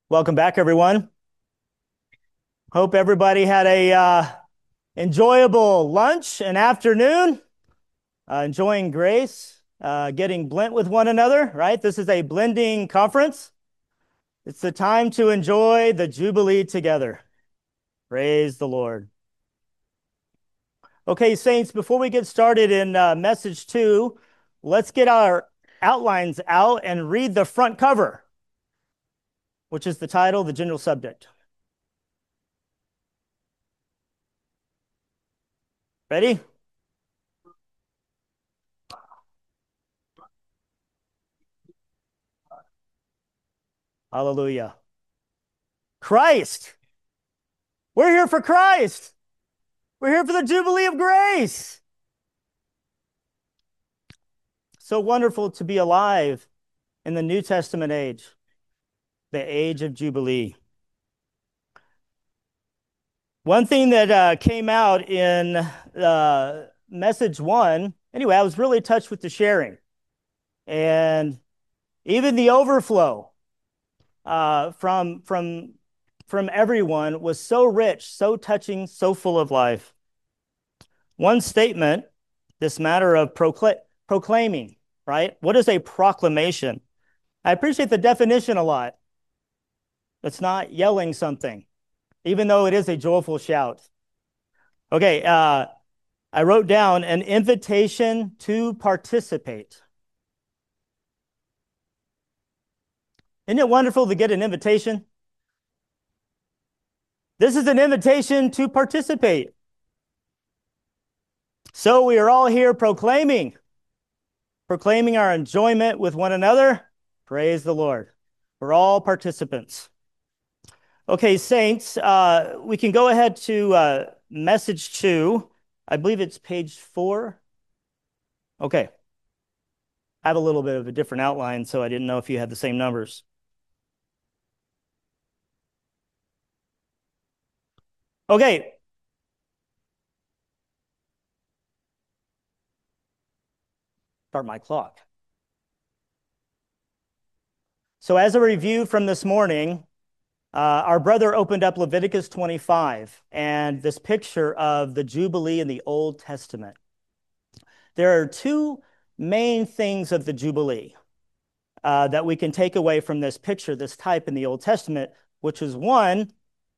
Welcome back, everyone. Hope everybody had a enjoyable lunch and afternoon, enjoying grace, getting blent with one another, right? This is a blending conference. It's the time to enjoy the Jubilee together. Praise the Lord. Okay, saints, before we get started in message 2, let's get our outlines out and read the front cover, which is the title, the general subject. Ready? Hallelujah. Christ. We're here for Christ. We're here for the Jubilee of Grace. So wonderful to be alive in the New Testament age, the age of Jubilee. One thing that came out in message 1, anyway, I was really touched with the sharing and even the overflow from everyone was so rich, so touching, so full of life. One statement, this matter of proclaiming, right? What is a proclamation? I appreciate the definition a lot. It's not yelling something, even though it is a joyful shout. Okay, I wrote down an invitation to participate. Isn't it wonderful to get an invitation? This is an invitation to participate. So we are all here proclaiming our enjoyment with one another. Praise the Lord. We're all participants. Okay, saints, we can go ahead to message 2. I believe it's page 4. Okay. I have a little bit of a different outline, so I didn't know if you had the same numbers. Okay. Start my clock. So as a review from this morning, our brother opened up Leviticus 25 and this picture of the Jubilee in the Old Testament. There are two main things of the Jubilee that we can take away from this picture, this type in the Old Testament, which is one,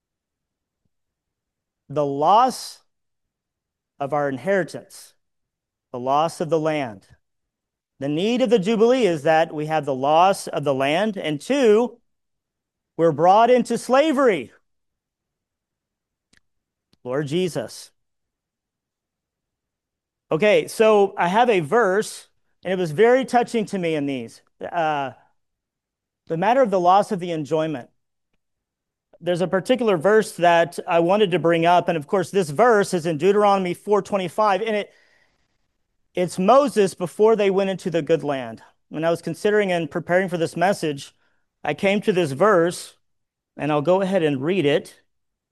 the loss of our inheritance, the loss of the land. The need of the Jubilee is that we have the loss of the land, and two, we're brought into slavery. Lord Jesus. Okay, so I have a verse, and it was very touching to me in these. The matter of the loss of the enjoyment. There's a particular verse that I wanted to bring up, and of course, this verse is in Deuteronomy 4:25, and it's Moses before they went into the good land. When I was considering and preparing for this message, I came to this verse, and I'll go ahead and read it.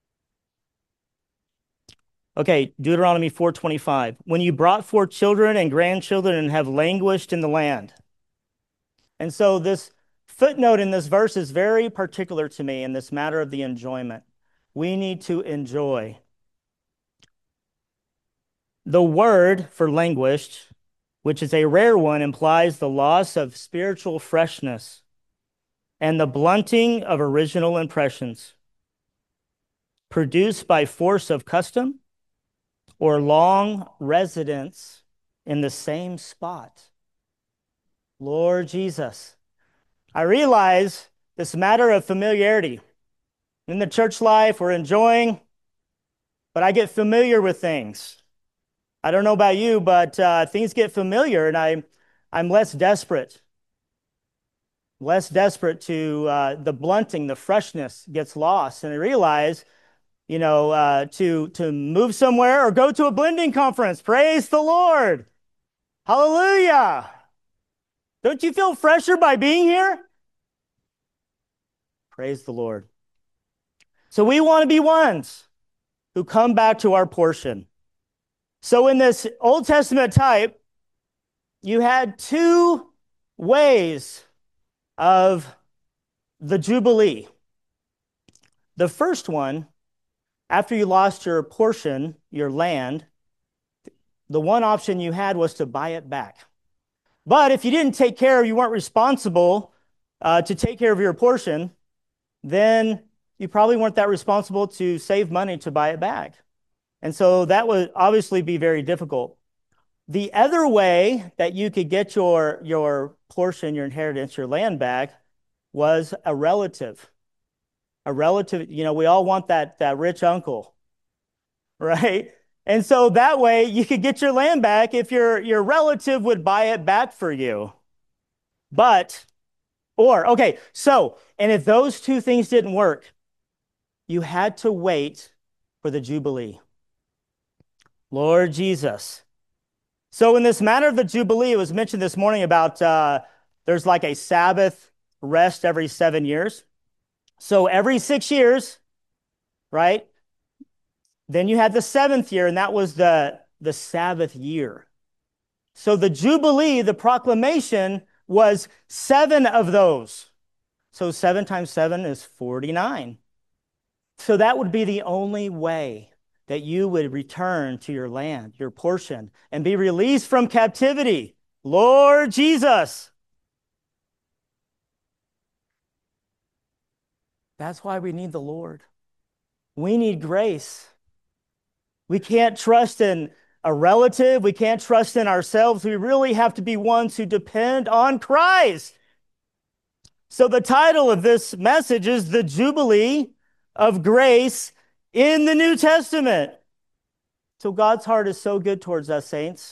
Okay, Deuteronomy 4:25. When you brought forth children and grandchildren and have languished in the land. And so this footnote in this verse is very particular to me in this matter of the enjoyment. We need to enjoy. The word for languished, which is a rare one, implies the loss of spiritual freshness and the blunting of original impressions produced by force of custom or long residence in the same spot. Lord Jesus, I realize this matter of familiarity. In the church life, we're enjoying, but I get familiar with things. I don't know about you, but things get familiar, and I'm less desperate. Less desperate to the blunting, the freshness gets lost. And I realize, to move somewhere or go to a blending conference. Praise the Lord. Hallelujah. Don't you feel fresher by being here? Praise the Lord. So we want to be ones who come back to our portion. So in this Old Testament type, you had two ways of the Jubilee. The first one, after you lost your portion, your land, the one option you had was to buy it back. But if you didn't take care, you weren't responsible to take care of your portion, then you probably weren't that responsible to save money to buy it back. And so that would obviously be very difficult. The other way that you could get your portion, your inheritance, your land back was a relative. A relative, we all want that rich uncle, right? And so that way you could get your land back if your relative would buy it back for you. And if those two things didn't work, you had to wait for the Jubilee. Lord Jesus. So in this matter of the Jubilee, it was mentioned this morning about there's like a Sabbath rest every 7 years. So every 6 years, right? Then you had the seventh year, and that was the Sabbath year. So the Jubilee, the proclamation, was 7 of those. So 7 times 7 is 49. So that would be the only way that you would return to your land, your portion, and be released from captivity. Lord Jesus. That's why we need the Lord. We need grace. We can't trust in a relative. We can't trust in ourselves. We really have to be ones who depend on Christ. So the title of this message is The Jubilee of Grace in the New Testament. So God's heart is so good towards us, saints.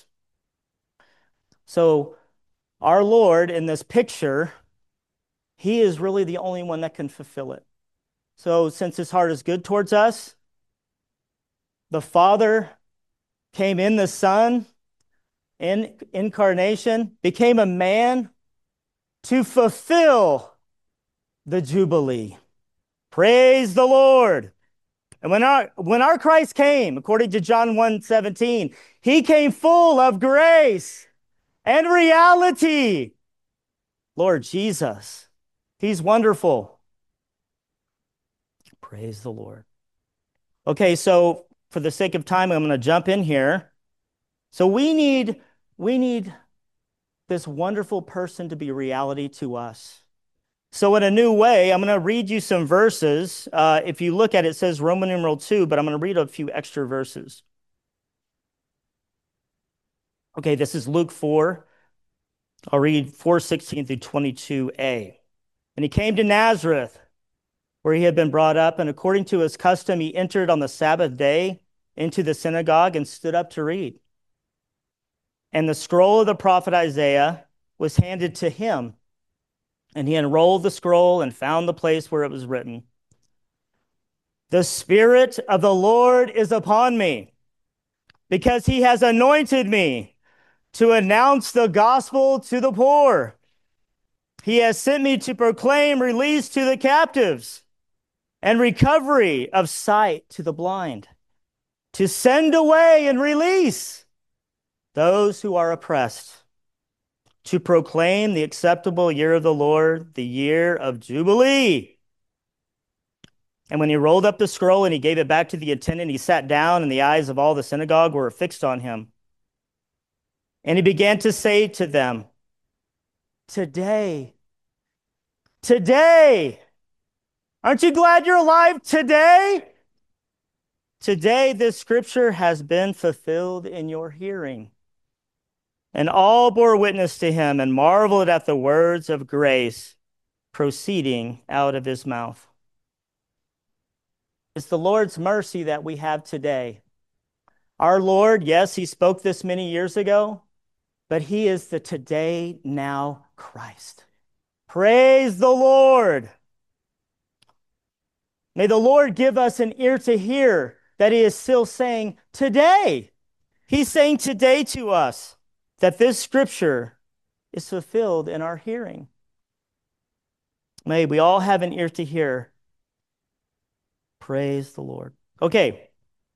So our Lord in this picture, he is really the only one that can fulfill it. So since his heart is good towards us, the Father came in the Son, in incarnation, became a man to fulfill the Jubilee. Praise the Lord. And when our Christ came, according to John 1:17, he came full of grace and reality. Lord Jesus, he's wonderful. Praise the Lord. Okay, so for the sake of time, I'm going to jump in here. So we need this wonderful person to be reality to us. So in a new way, I'm going to read you some verses. If you look at it, it says Roman numeral 2, but I'm going to read a few extra verses. Okay, this is Luke 4. I'll read 4:16 through 22a. And he came to Nazareth, where he had been brought up, and according to his custom, he entered on the Sabbath day into the synagogue and stood up to read. And the scroll of the prophet Isaiah was handed to him. And he unrolled the scroll and found the place where it was written, "The Spirit of the Lord is upon me, because he has anointed me to announce the gospel to the poor. He has sent me to proclaim release to the captives and recovery of sight to the blind, to send away and release those who are oppressed, to proclaim the acceptable year of the Lord, the year of Jubilee." And when he rolled up the scroll and he gave it back to the attendant, he sat down, and the eyes of all the synagogue were fixed on him. And he began to say to them, Today, aren't you glad you're alive today? Today, this scripture has been fulfilled in your hearing." And all bore witness to him and marveled at the words of grace proceeding out of his mouth. It's the Lord's mercy that we have today. Our Lord, yes, he spoke this many years ago, but he is the today, now Christ. Praise the Lord. May the Lord give us an ear to hear that he is still saying today. He's saying today to us that this scripture is fulfilled in our hearing. May we all have an ear to hear. Praise the Lord. Okay.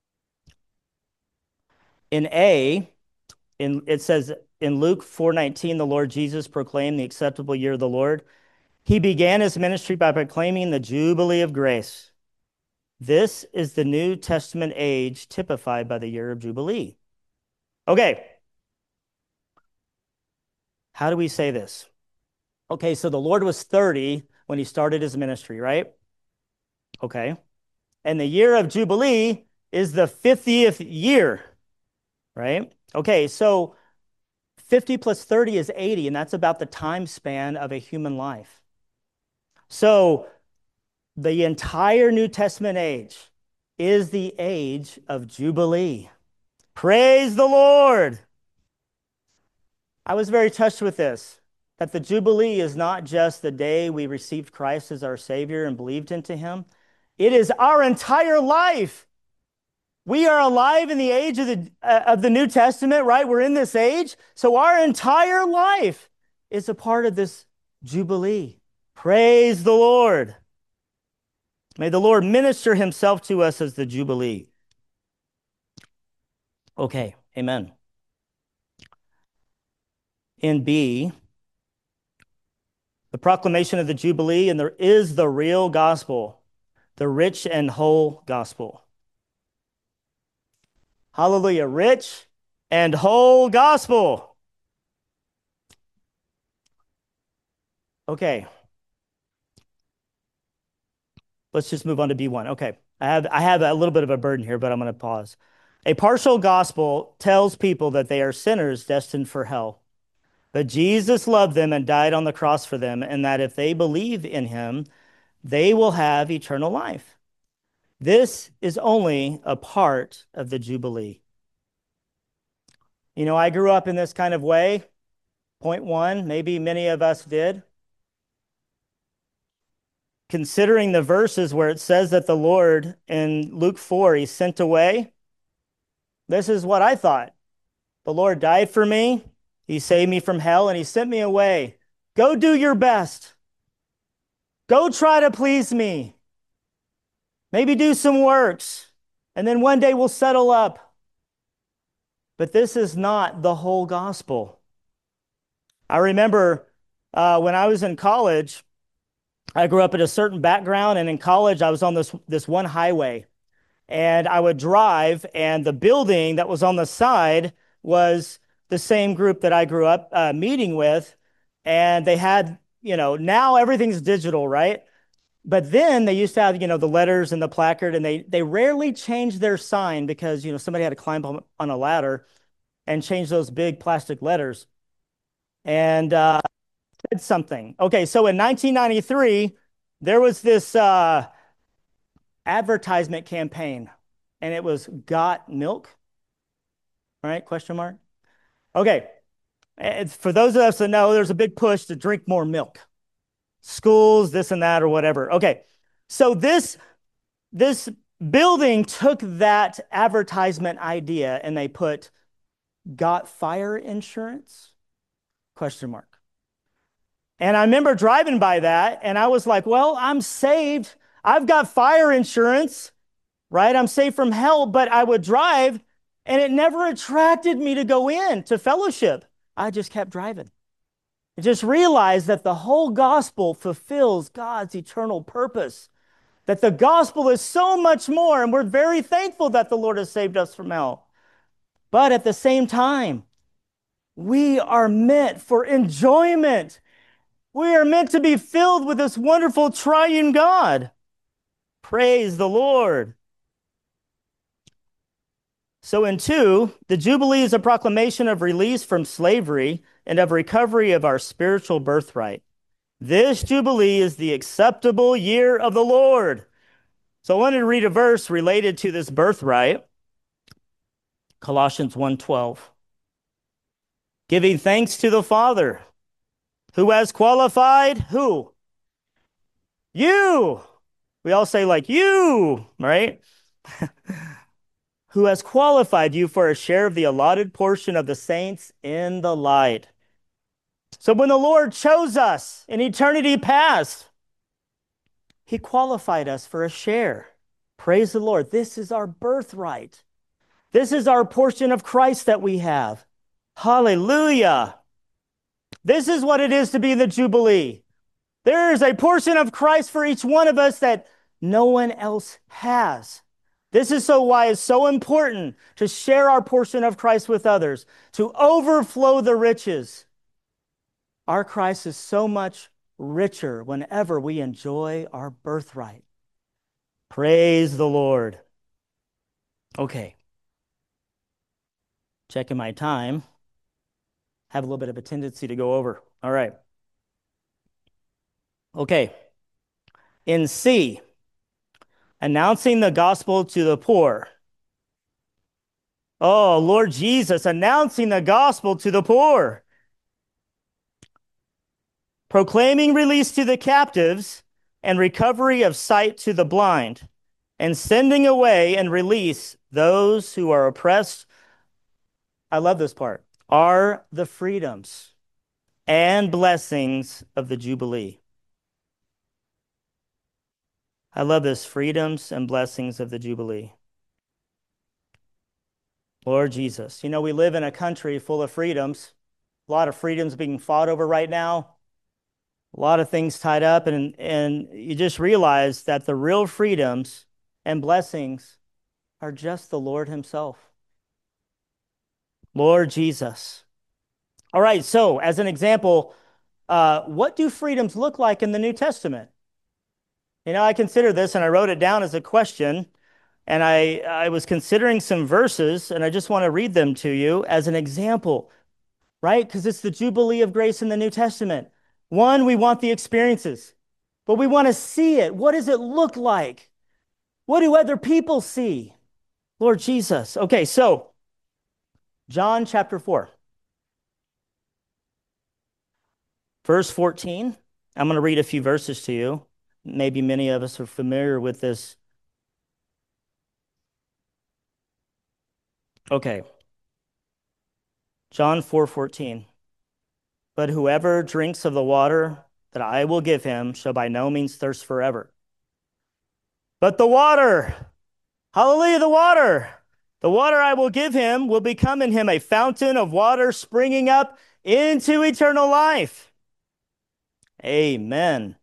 It says in Luke 4:19, the Lord Jesus proclaimed the acceptable year of the Lord. He began his ministry by proclaiming the Jubilee of grace. This is the New Testament age typified by the year of Jubilee. Okay. How do we say this? Okay, so the Lord was 30 when he started his ministry, right? Okay. And the year of Jubilee is the 50th year, right? Okay, so 50 plus 30 is 80, and that's about the time span of a human life. So the entire New Testament age is the age of Jubilee. Praise the Lord. I was very touched with this, that the Jubilee is not just the day we received Christ as our Savior and believed into him. It is our entire life. We are alive in the age of the New Testament, right? We're in this age. So our entire life is a part of this Jubilee. Praise the Lord. May the Lord minister himself to us as the Jubilee. Okay, amen. In B, the proclamation of the Jubilee, and there is the real gospel, the rich and whole gospel. Hallelujah, rich and whole gospel. Okay. Let's just move on to B1. Okay. I have a little bit of a burden here, but I'm going to pause. A partial gospel tells people that they are sinners destined for hell. But Jesus loved them and died on the cross for them, and that if they believe in him, they will have eternal life. This is only a part of the Jubilee. You know, I grew up in this kind of way. Point one, maybe many of us did. Considering the verses where it says that the Lord in Luke 4, he sent away, this is what I thought. The Lord died for me. He saved me from hell and he sent me away. Go do your best. Go try to please me. Maybe do some works. And then one day we'll settle up. But this is not the whole gospel. I remember when I was in college, I grew up in a certain background, and in college I was on this one highway. And I would drive, and the building that was on the side was the same group that I grew up meeting with. And they had, now everything's digital, right? But then they used to have, the letters and the placard, and they rarely changed their sign because, somebody had to climb on a ladder and change those big plastic letters. And said something. Okay, so in 1993, there was this advertisement campaign, and it was "Got Milk?" Right? Question mark. Okay, for those of us that know, there's a big push to drink more milk. Schools, this and that, or whatever. Okay, so this building took that advertisement idea and they put "Got fire insurance?" Question mark. And I remember driving by that and I was like, well, I'm saved. I've got fire insurance, right? I'm safe from hell, but I would drive and it never attracted me to go in to fellowship. I just kept driving. I just realized that the whole gospel fulfills God's eternal purpose, that the gospel is so much more, and we're very thankful that the Lord has saved us from hell. But at the same time, we are meant for enjoyment. We are meant to be filled with this wonderful triune God. Praise the Lord. So in 2, the Jubilee is a proclamation of release from slavery and of recovery of our spiritual birthright. This Jubilee is the acceptable year of the Lord. So I wanted to read a verse related to this birthright. Colossians 1:12. Giving thanks to the Father, who has qualified who? You. We all say like you, right? Who has qualified you for a share of the allotted portion of the saints in the light. So when the Lord chose us in eternity past, he qualified us for a share. Praise the Lord. This is our birthright. This is our portion of Christ that we have. Hallelujah. This is what it is to be in the Jubilee. There is a portion of Christ for each one of us that no one else has. This is why it's so important to share our portion of Christ with others, to overflow the riches. Our Christ is so much richer whenever we enjoy our birthright. Praise the Lord. Okay. Checking my time. Have a little bit of a tendency to go over. All right. Okay. In C, announcing the gospel to the poor. Oh, Lord Jesus, announcing the gospel to the poor. Proclaiming release to the captives and recovery of sight to the blind, and sending away and release those who are oppressed. I love this part. Are the freedoms and blessings of the Jubilee. I love this, freedoms and blessings of the Jubilee. Lord Jesus, we live in a country full of freedoms, a lot of freedoms being fought over right now, a lot of things tied up, and you just realize that the real freedoms and blessings are just the Lord himself. Lord Jesus. All right, so as an example, what do freedoms look like in the New Testament? I consider this, and I wrote it down as a question, and I was considering some verses, and I just want to read them to you as an example, right? Because it's the Jubilee of Grace in the New Testament. One, we want the experiences, but we want to see it. What does it look like? What do other people see? Lord Jesus. Okay, so John chapter 4, verse 14. I'm going to read a few verses to you. Maybe many of us are familiar with this. Okay. John 4:14. But whoever drinks of the water that I will give him shall by no means thirst forever. But the water, hallelujah, the water I will give him will become in him a fountain of water springing up into eternal life. Amen.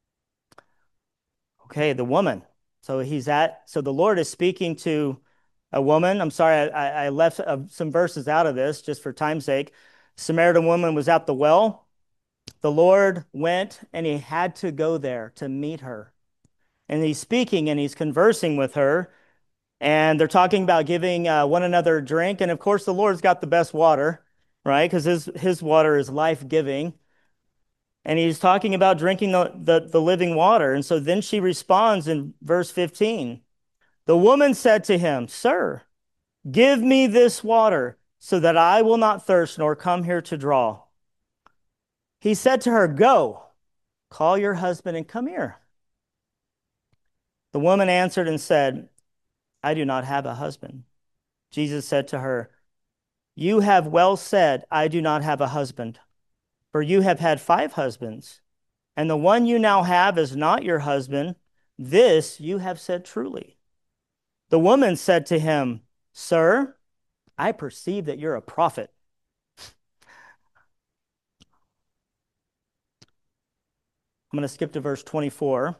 Okay, the woman. So the Lord is speaking to a woman. I'm sorry, I left some verses out of this just for time's sake. Samaritan woman was at the well. The Lord went and he had to go there to meet her. And he's speaking and he's conversing with her. And they're talking about giving one another a drink. And of course, the Lord's got the best water, right? Because his water is life-giving. And he's talking about drinking the living water. And so then she responds in verse 15. The woman said to him, Sir, give me this water so that I will not thirst nor come here to draw. He said to her, Go, call your husband and come here. The woman answered and said, I do not have a husband. Jesus said to her, You have well said, I do not have a husband. For you have had 5 husbands, and the one you now have is not your husband. This you have said truly. The woman said to him, Sir, I perceive that you're a prophet. I'm going to skip to verse 24.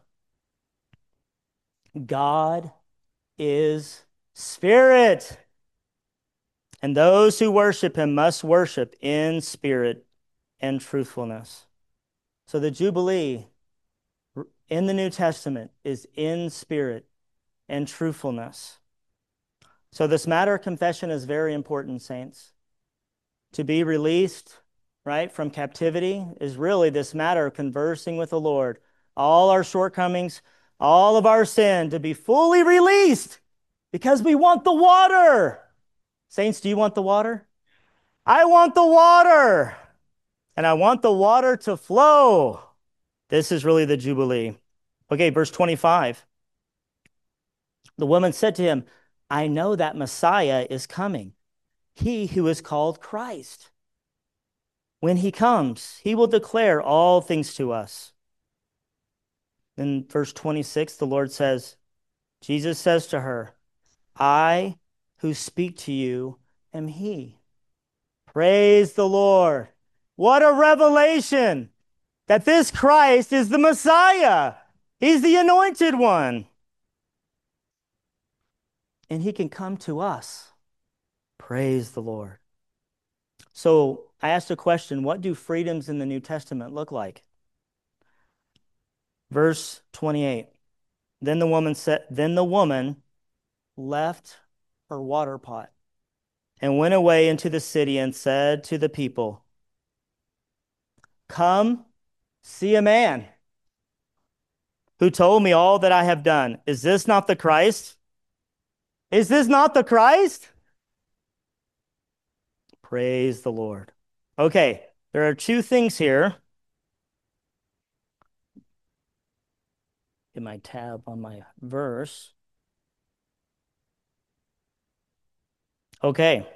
God is spirit, and those who worship him must worship in spirit and truthfulness. So the Jubilee in the New Testament is in spirit and truthfulness. So this matter of confession is very important, saints. To be released, right, from captivity is really this matter of conversing with the Lord. All our shortcomings, all of our sin to be fully released because we want the water. Saints, do you want the water? I want the water. And I want the water to flow. This is really the Jubilee. Okay, verse 25. The woman said to him, I know that Messiah is coming, he who is called Christ. When he comes, he will declare all things to us. In verse 26, the Lord says, Jesus says to her, I who speak to you am he. Praise the Lord. What a revelation that this Christ is the Messiah. He's the anointed one. and he can come to us. Praise the Lord. So I asked a question, what do freedoms in the New Testament look like? Verse 28. Then the woman left her water pot and went away into the city and said to the people, "Come, see a man who told me all that I have done. Is this not the Christ? Is this not the Christ?" Praise the Lord. Okay, there are two things here. Get my tab on my verse. Okay.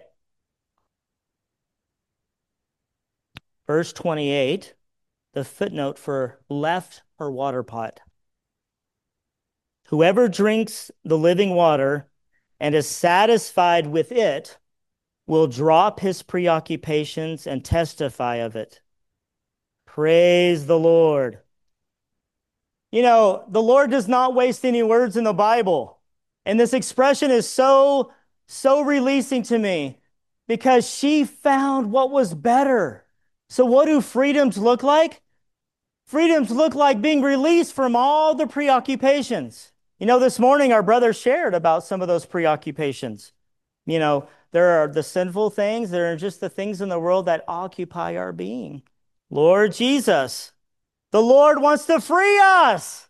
Verse 28, the footnote for left her water pot. Whoever drinks the living water and is satisfied with it will drop his preoccupations and testify of it. Praise the Lord. You know, the Lord does not waste any words in the Bible. And this expression is so releasing to me because she found what was better. So what do freedoms look like? Freedoms look like being released from all the preoccupations. You know, this morning our brother shared about some of those preoccupations. You know, there are the sinful things, there are just the things in the world that occupy our being. Lord Jesus, the Lord wants to free us.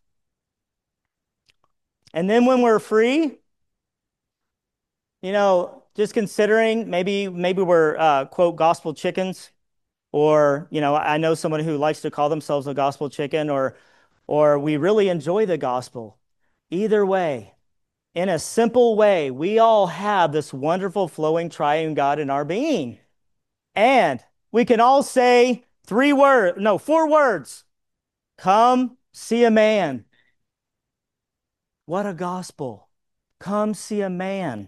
And then when we're free, you know, just considering maybe we're quote gospel chickens, or you know, I know someone who likes to call themselves a gospel chicken, or we really enjoy the gospel. Either way, in a simple way, we all have this wonderful flowing triune God in our being. And we can all say 4 words. Come see a man. What a gospel. Come see a man.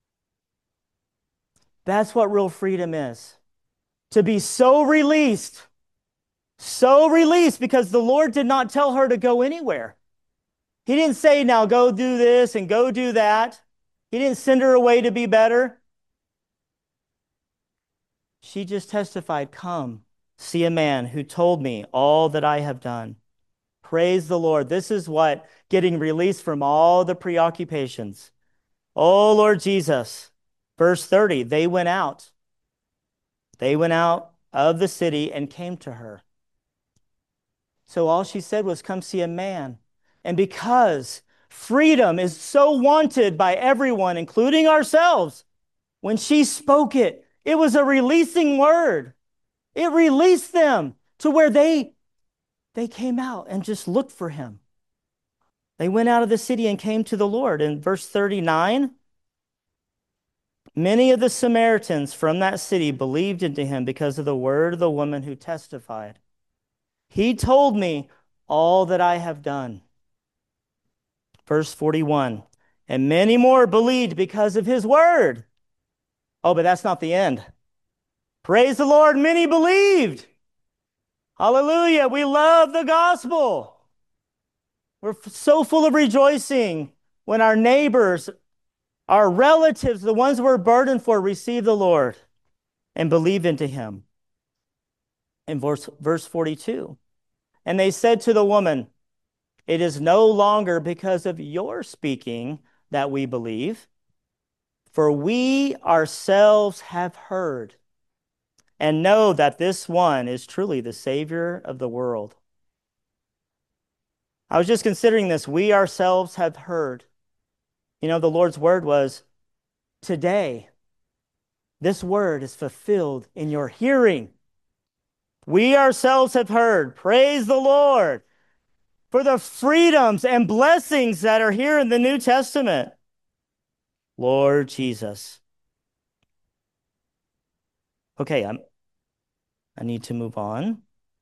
That's what real freedom is. To be so released because the Lord did not tell her to go anywhere. He didn't say, now go do this and go do that. He didn't send her away to be better. She just testified, come, see a man who told me all that I have done. Praise the Lord. This is what getting released from all the preoccupations. Oh, Lord Jesus. Verse 30, they went out. They went out of the city and came to her. So all she said was, come see a man. And because freedom is so wanted by everyone, including ourselves, when she spoke it, it was a releasing word. It released them to where they came out and just looked for him. They went out of the city and came to the Lord. In verse 39, many of the Samaritans from that city believed into him because of the word of the woman who testified. He told me all that I have done. Verse 41, and many more believed because of his word. Oh, but that's not the end. Praise the Lord, many believed. Hallelujah, we love the gospel. We're so full of rejoicing when our neighbors, our relatives, the ones we're burdened for, receive the Lord and believe into him. In verse 42, and they said to the woman, it is no longer because of your speaking that we believe, for we ourselves have heard and know that this one is truly the Savior of the world. I was just considering this. We ourselves have heard. You know, the Lord's word was, today, this word is fulfilled in your hearing. We ourselves have heard. Praise the Lord for the freedoms and blessings that are here in the New Testament. Lord Jesus. Okay, I need to move on.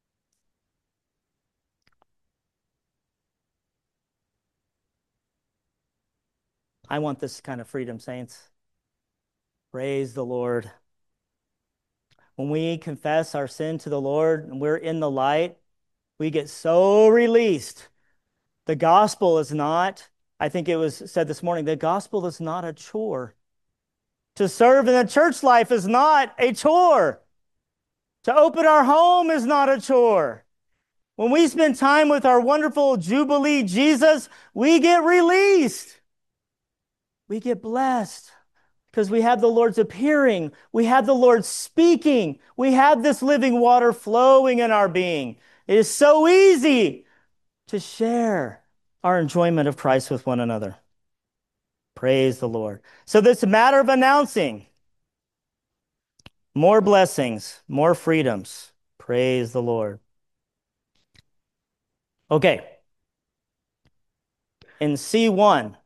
I want this kind of freedom, saints. Praise the Lord. When we confess our sin to the Lord and we're in the light, we get so released. The gospel is not I think it was said this morning, the gospel is not a chore. To serve in the church life is not a chore. To open our home is not a chore. When we spend time with our wonderful Jubilee Jesus, we get released. We get blessed because we have the Lord's appearing. We have the Lord speaking. We have this living water flowing in our being. It is so easy to share our enjoyment of Christ with one another. Praise the Lord. So this matter of announcing more blessings, more freedoms. Praise the Lord. Okay. In C1,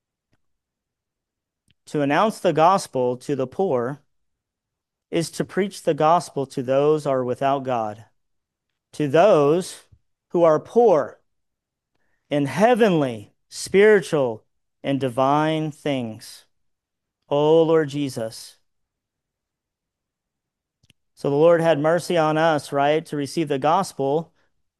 to announce the gospel to the poor is to preach the gospel to those who are without God, to those who are poor in heavenly, spiritual, and divine things. Oh, Lord Jesus. So the Lord had mercy on us, right, to receive the gospel.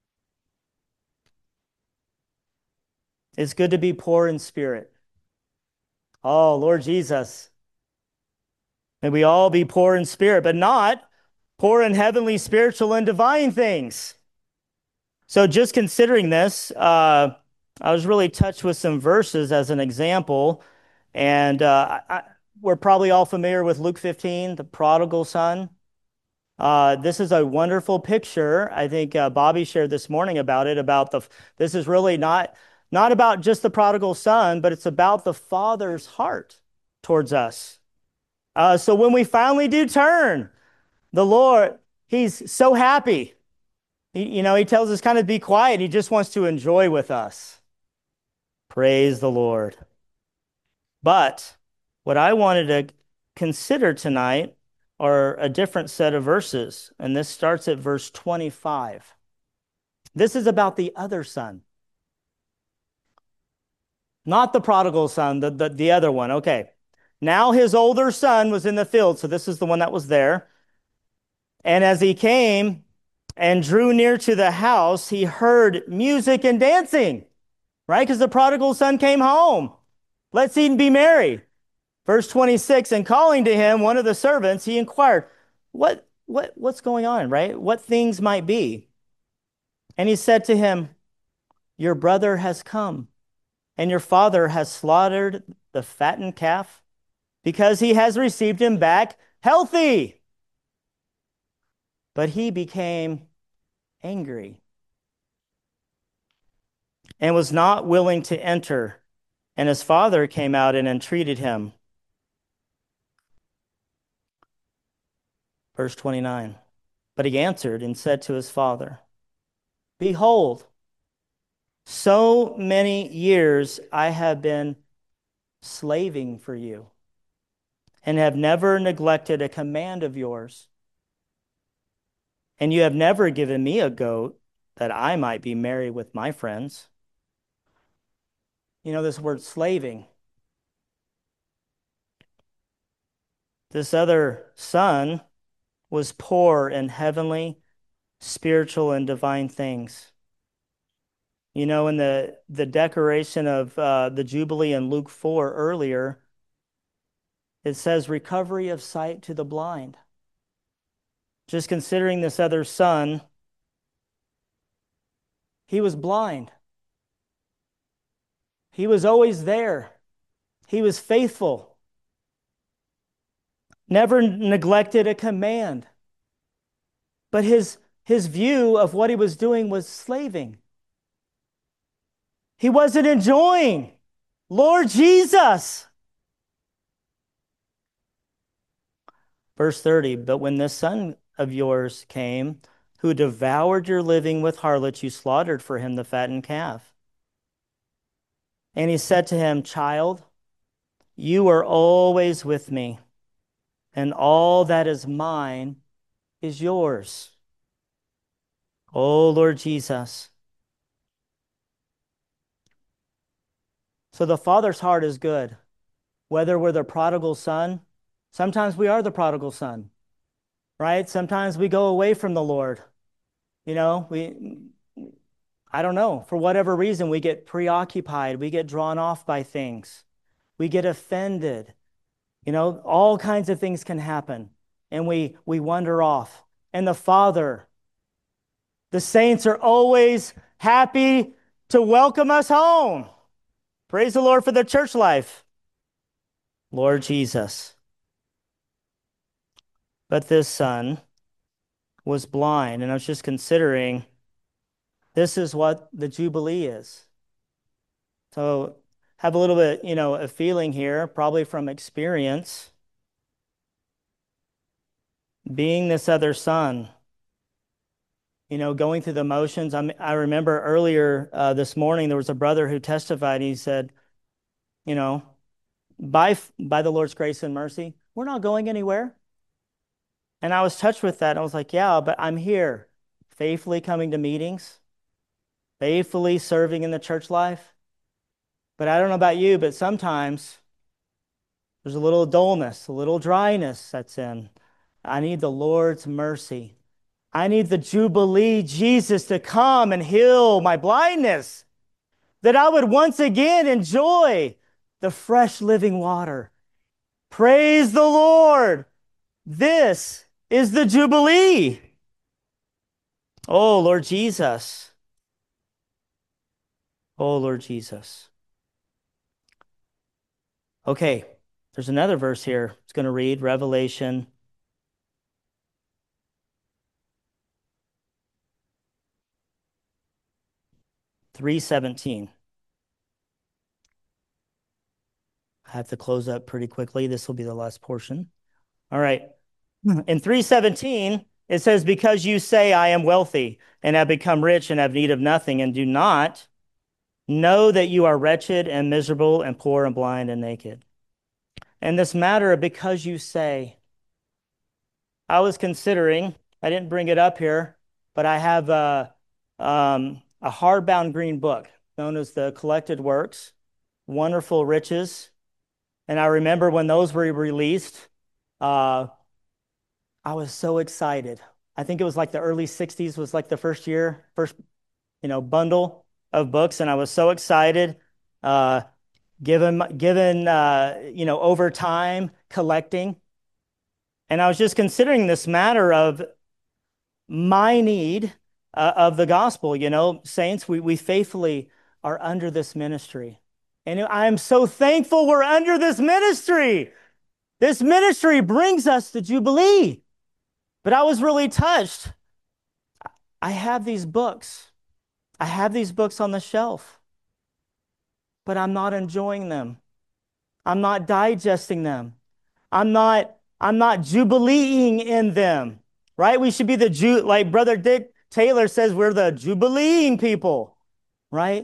It's good to be poor in spirit. Oh, Lord Jesus. May we all be poor in spirit, but not poor in heavenly, spiritual, and divine things. So just considering this, I was really touched with some verses as an example. And we're probably all familiar with Luke 15, the prodigal son. This is a wonderful picture. I think Bobby shared this morning about it, this is really not about just the prodigal son, but it's about the Father's heart towards us. So when we finally do turn, the Lord, he's so happy. He tells us kind of be quiet. He just wants to enjoy with us. Praise the Lord. But what I wanted to consider tonight are a different set of verses. And this starts at verse 25. This is about the other son. Not the prodigal son, the other one. Okay. Now his older son was in the field. So this is the one that was there. And as he came and drew near to the house, he heard music and dancing, right? Because the prodigal son came home. Let's eat and be merry. Verse 26, and calling to him one of the servants, he inquired, what's going on, right? What things might be? And he said to him, your brother has come, and your father has slaughtered the fattened calf, because he has received him back healthy. But he became angry and was not willing to enter. And his father came out and entreated him. Verse 29. But he answered and said to his father, behold, so many years I have been slaving for you and have never neglected a command of yours. And you have never given me a goat that I might be merry with my friends. You know this word slaving. This other son was poor in heavenly, spiritual, and divine things. You know, in the decoration of the Jubilee in Luke 4 earlier, it says recovery of sight to the blind. Just considering this other son, he was blind. He was always there. He was faithful. Never neglected a command. But his view of what he was doing was slaving. He wasn't enjoying. Lord Jesus. Verse 30, but when this son of yours came, who devoured your living with harlots, you slaughtered for him the fattened calf. And he said to him, child, you are always with me, and all that is mine is yours. Oh, Lord Jesus. So the Father's heart is good. Whether we're the prodigal son, sometimes we are the prodigal son, right? Sometimes we go away from the Lord. You know, I don't know, for whatever reason, we get preoccupied, we get drawn off by things, we get offended. All kinds of things can happen, and we wander off. And the saints are always happy to welcome us home. Praise the Lord for the church life. Lord Jesus. But this son was blind, and I was just considering this is what the Jubilee is. So have a little bit, a feeling here, probably from experience, being this other son, going through the motions. I remember earlier this morning, there was a brother who testified. He said, you know, by the Lord's grace and mercy, we're not going anywhere. And I was touched with that. I was like, yeah, but I'm here, faithfully coming to meetings, faithfully serving in the church life. But I don't know about you, but sometimes there's a little dullness, a little dryness sets in. I need the Lord's mercy. I need the Jubilee Jesus to come and heal my blindness, that I would once again enjoy the fresh living water. Praise the Lord. This is the Jubilee. Oh, Lord Jesus. Oh, Lord Jesus. Okay, there's another verse here. It's going to read Revelation 3:17. I have to close up pretty quickly. This will be the last portion. All right. In 3:17, it says, because you say, I am wealthy and have become rich and have need of nothing, and do not know that you are wretched and miserable and poor and blind and naked. And this matter of because you say, I was considering, I didn't bring it up here, but I have a hardbound green book known as the Collected Works, Wonderful Riches. And I remember when those were released, I was so excited. I think it was like the early 60s was like the first bundle of books. And I was so excited, given over time collecting. And I was just considering this matter of my need of the gospel. Saints, we faithfully are under this ministry. And I am so thankful we're under this ministry. This ministry brings us to Jubilee. But I was really touched. I have these books. I have these books on the shelf, but I'm not enjoying them. I'm not digesting them. I'm not jubileeing in them, right? We should be like Brother Dick Taylor says, we're the jubileeing people, right?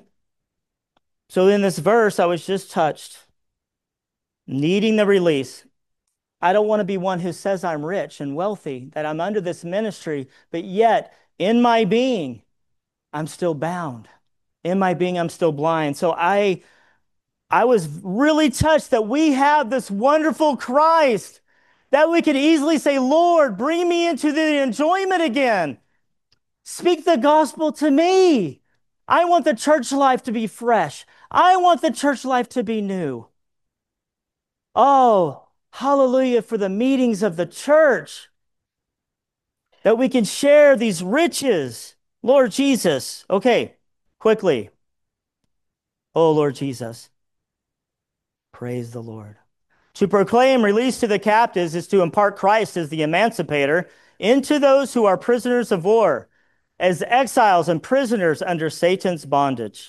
So in this verse, I was just touched, needing the release. I don't want to be one who says I'm rich and wealthy, that I'm under this ministry, but yet in my being, I'm still bound. In my being, I'm still blind. So I was really touched that we have this wonderful Christ that we could easily say, Lord, bring me into the enjoyment again. Speak the gospel to me. I want the church life to be fresh. I want the church life to be new. Oh, hallelujah for the meetings of the church, that we can share these riches. Lord Jesus. Okay, quickly. Oh, Lord Jesus. Praise the Lord. To proclaim release to the captives is to impart Christ as the emancipator into those who are prisoners of war, as exiles and prisoners under Satan's bondage.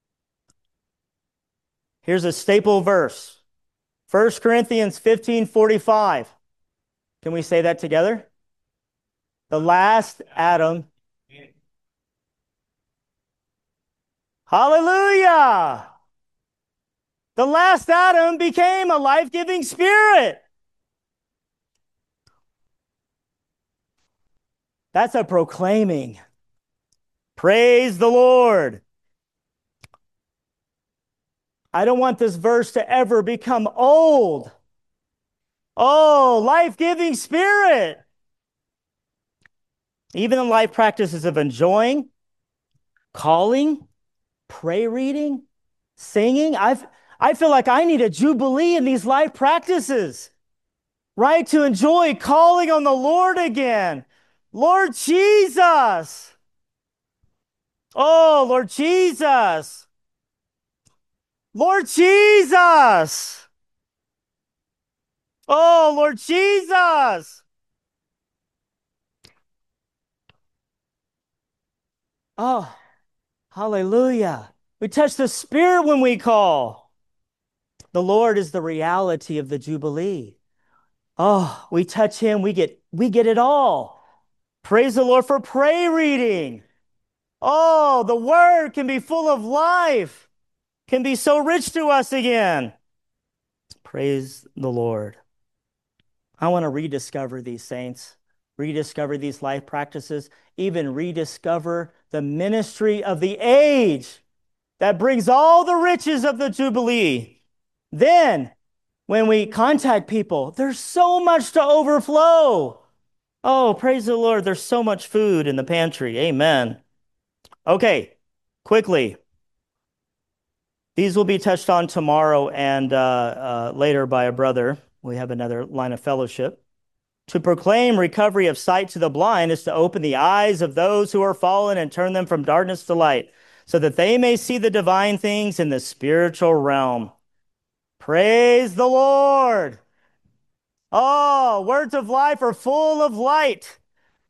Here's a staple verse. 1 Corinthians 15:45. Can we say that together? The last Adam. Hallelujah! The last Adam became a life-giving spirit. That's a proclaiming. Praise the Lord. I don't want this verse to ever become old. Oh, life-giving spirit. Even in life practices of enjoying, calling, pray reading, singing. I feel like I need a jubilee in these life practices, right? To enjoy calling on the Lord again. Lord Jesus. Oh, Lord Jesus. Lord Jesus. Oh, Lord Jesus. Oh, hallelujah. We touch the Spirit when we call. The Lord is the reality of the Jubilee. Oh, we touch Him, we get it all. Praise the Lord for pray reading. Oh, the Word can be full of life, can be so rich to us again. Praise the Lord. I want to rediscover these saints, rediscover these life practices, even rediscover the ministry of the age that brings all the riches of the Jubilee. Then, when we contact people, there's so much to overflow. Oh, praise the Lord. There's so much food in the pantry. Amen. Okay, quickly. These will be touched on tomorrow and later by a brother. We have another line of fellowship. To proclaim recovery of sight to the blind is to open the eyes of those who are fallen and turn them from darkness to light, so that they may see the divine things in the spiritual realm. Praise the Lord. Oh, words of life are full of light.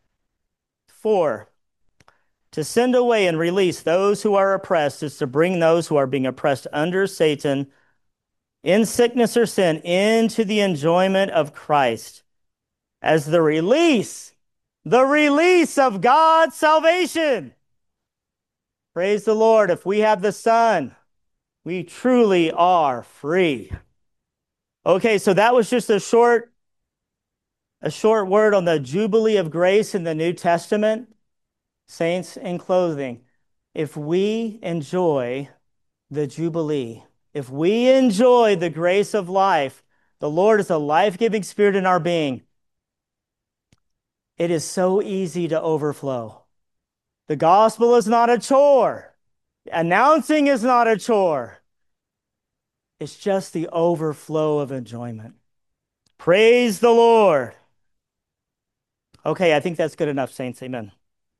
4, to send away and release those who are oppressed is to bring those who are being oppressed under Satan in sickness or sin into the enjoyment of Christ as the release of God's salvation. Praise the Lord. If we have the Son, we truly are free. Okay, so that was just a short word on the Jubilee of Grace in the New Testament. Saints, in closing, if we enjoy the Jubilee, if we enjoy the grace of life, the Lord is a life-giving spirit in our being. It is so easy to overflow. The gospel is not a chore. Announcing is not a chore. It's just the overflow of enjoyment. Praise the Lord. Okay, I think that's good enough, saints. Amen.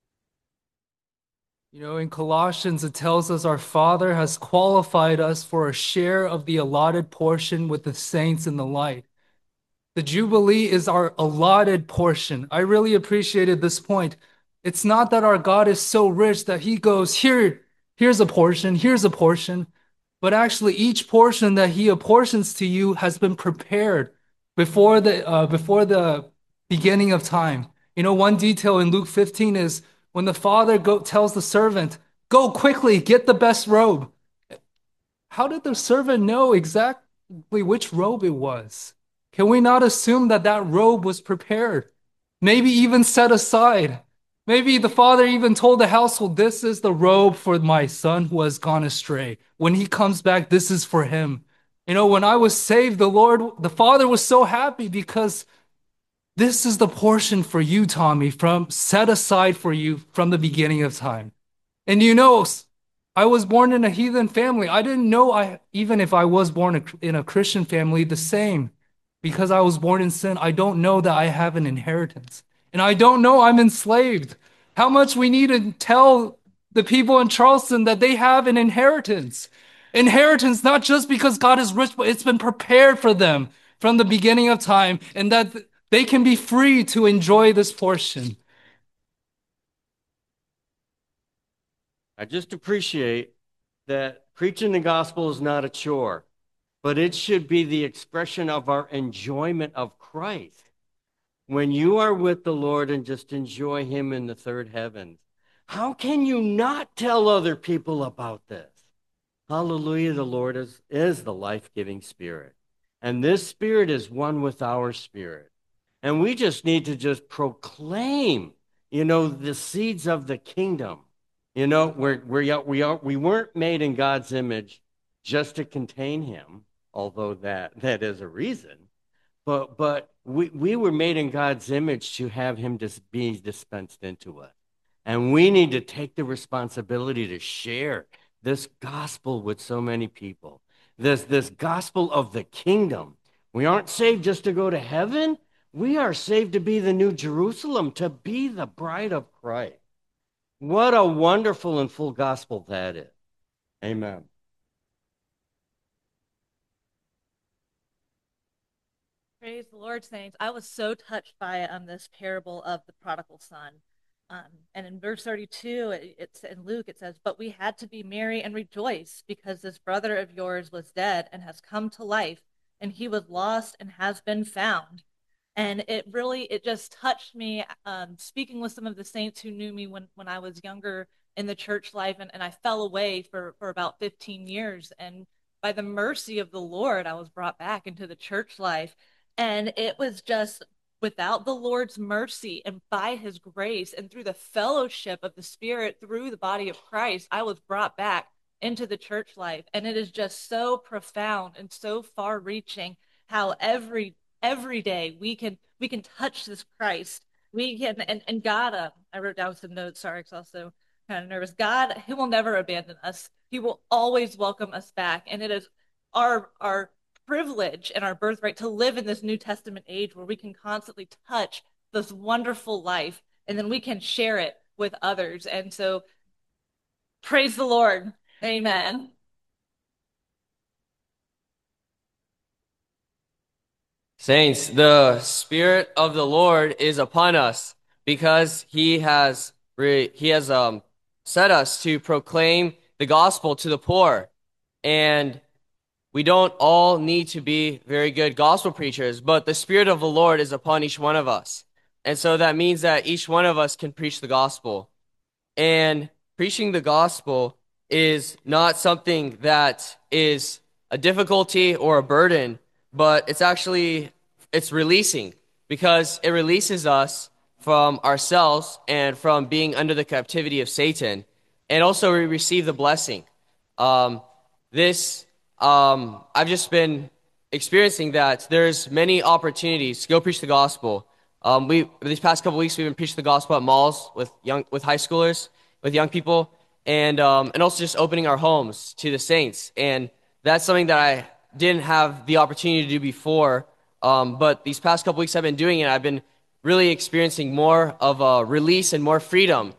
You know, in Colossians, it tells us our Father has qualified us for a share of the allotted portion with the saints in the light. The Jubilee is our allotted portion. I really appreciated this point. It's not that our God is so rich that he goes, here's a portion, here's a portion. But actually, each portion that he apportions to you has been prepared before the beginning of time. You know, one detail in Luke 15 is when the father tells the servant, "Go quickly, get the best robe." How did the servant know exactly which robe it was? Can we not assume that that robe was prepared? Maybe even set aside. Maybe the father even told the household, "This is the robe for my son who has gone astray. When he comes back, this is for him." You know, when I was saved, the father was so happy because this is the portion for you, Tommy, from set aside for you from the beginning of time. And you know, I was born in a heathen family. I didn't know even if I was born in a Christian family, the same. Because I was born in sin, I don't know that I have an inheritance. And I don't know I'm enslaved. How much we need to tell the people in Charleston that they have an inheritance. Inheritance, not just because God is rich, but it's been prepared for them from the beginning of time, and that they can be free to enjoy this portion. I just appreciate that preaching the gospel is not a chore, but it should be the expression of our enjoyment of Christ. When you are with the Lord and just enjoy Him in the third heavens, how can you not tell other people about this? Hallelujah, the Lord is the life-giving spirit. And this spirit is one with our spirit. And we just need to just proclaim, the seeds of the kingdom. We weren't made in God's image just to contain Him, although that is a reason. But we were made in God's image to have Him just be dispensed into us. And we need to take the responsibility to share this gospel with so many people. This gospel of the kingdom. We aren't saved just to go to heaven. We are saved to be the new Jerusalem, to be the bride of Christ. What a wonderful and full gospel that is. Amen. Praise the Lord, saints. I was so touched by this parable of the prodigal son. And in verse 32, it's in Luke, it says, "But we had to be merry and rejoice because this brother of yours was dead and has come to life, and he was lost and has been found." And it just touched me, speaking with some of the saints who knew me when I was younger in the church life, and I fell away for about 15 years. And by the mercy of the Lord, I was brought back into the church life. And it was just without the Lord's mercy and by his grace and through the fellowship of the Spirit through the body of Christ, I was brought back into the church life. And it is just so profound and so far reaching how every day we can touch this Christ. We can and God, I wrote down some notes, sorry, because I was so kind of nervous. God, he will never abandon us. He will always welcome us back. And it is our privilege and our birthright to live in this New Testament age where we can constantly touch this wonderful life and then we can share it with others. And so praise the Lord. Amen. Saints, the Spirit of the Lord is upon us because he has set us to proclaim the gospel to the poor. And we don't all need to be very good gospel preachers, but the Spirit of the Lord is upon each one of us. And so that means that each one of us can preach the gospel. And preaching the gospel is not something that is a difficulty or a burden, but it's releasing because it releases us from ourselves and from being under the captivity of Satan. And also we receive the blessing. Um, this, I've just been experiencing that there's many opportunities to go preach the gospel. These past couple weeks we've been preaching the gospel at malls with high schoolers, with young people, and also just opening our homes to the saints. And that's something that I didn't have the opportunity to do before. But these past couple weeks I've been doing it. I've been really experiencing more of a release and more freedom.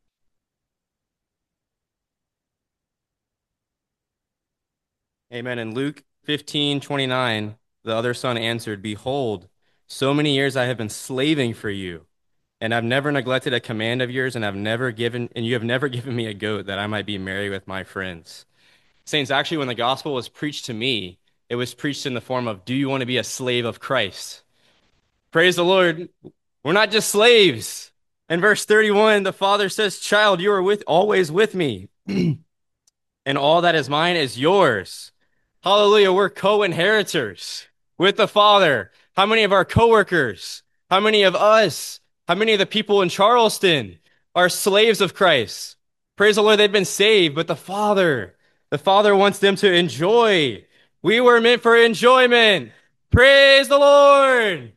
Amen. In Luke 15:29, the other son answered, "Behold, so many years I have been slaving for you, and I've never neglected a command of yours, and you have never given me a goat that I might be merry with my friends." Saints, actually, when the gospel was preached to me, it was preached in the form of, do you want to be a slave of Christ? Praise the Lord. We're not just slaves. In verse 31, the Father says, "Child, you are always with me, and all that is mine is yours." Hallelujah. We're co-inheritors with the Father. How many of our coworkers, how many of us, how many of the people in Charleston are slaves of Christ? Praise the Lord, they've been saved, but the Father wants them to enjoy. We were meant for enjoyment. Praise the Lord.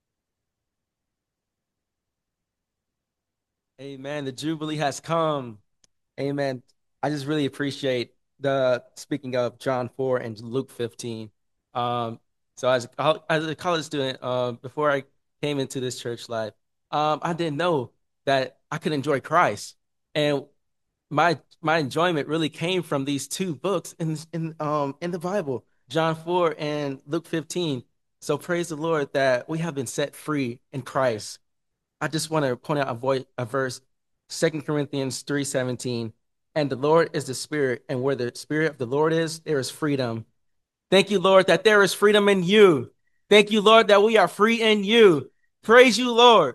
Amen. The Jubilee has come. Amen. I just really appreciate the speaking of John 4 and Luke 15. So as a college student, before I came into this church life, I didn't know that I could enjoy Christ. And my enjoyment really came from these two books in the Bible, John 4 and Luke 15. So praise the Lord that we have been set free in Christ. I just want to point out a verse, 2 Corinthians 3:17. And the Lord is the Spirit, and where the Spirit of the Lord is, there is freedom. Thank you, Lord, that there is freedom in you. Thank you, Lord, that we are free in you. Praise you, Lord.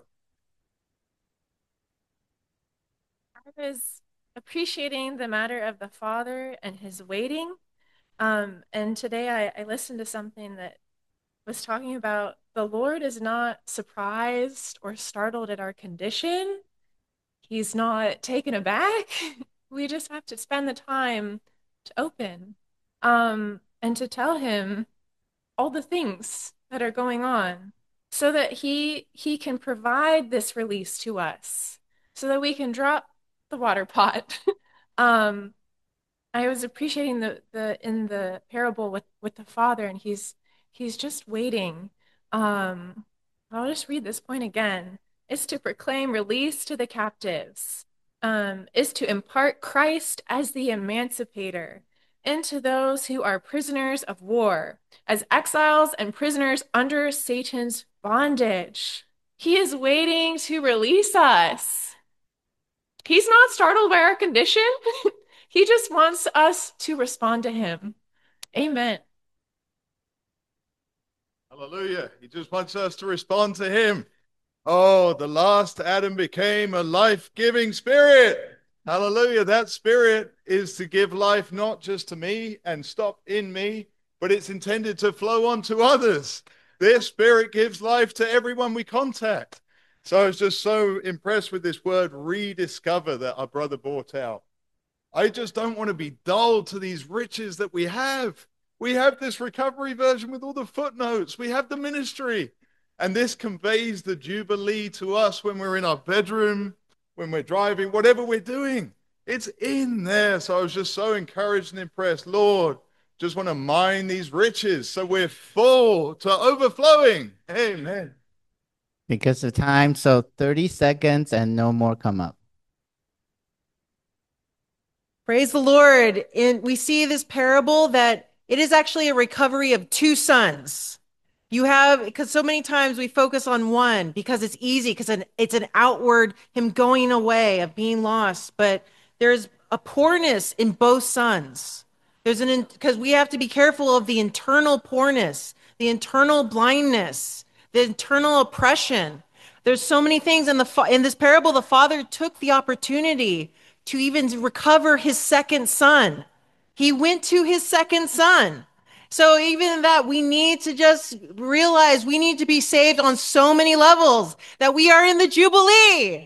I was appreciating the matter of the Father and his waiting. And today I listened to something that was talking about the Lord is not surprised or startled at our condition. He's not taken aback. We just have to spend the time to open and to tell him all the things that are going on so that he can provide this release to us. so that we can drop the water pot. um, I was appreciating the in the parable with the father, and he's just waiting. I'll just read this point again. Is to proclaim release to the captives. Is to impart Christ as the emancipator into those who are prisoners of war, as exiles and prisoners under Satan's bondage. He is waiting to release us. He's not startled by our condition. He just wants us to respond to him. Amen. Hallelujah. He just wants us to respond to him. Oh, the last Adam became a life-giving spirit. Hallelujah. That spirit is to give life not just to me and stop in me, but it's intended to flow on to others. This spirit gives life to everyone we contact. So I was just so impressed with this word rediscover that our brother brought out. I just don't want to be dull to these riches that we have. We have this recovery version with all the footnotes. We have the ministry. And this conveys the Jubilee to us when we're in our bedroom, when we're driving, whatever we're doing. It's in there. So I was just so encouraged and impressed. Lord, just want to mine these riches so we're full to overflowing. Amen. Because of time, so 30 seconds and no more come up. Praise the Lord. We see this parable that it is actually a recovery of two sons. You have, because so many times we focus on one because it's easy, because it's an outward, him going away, of being lost. But there's a poorness in both sons. Because we have to be careful of the internal poorness, the internal blindness, the internal oppression. There's so many things in this parable. The father took the opportunity to even recover his second son. He went to his second son. So even that, we need to just realize we need to be saved on so many levels, that we are in the Jubilee.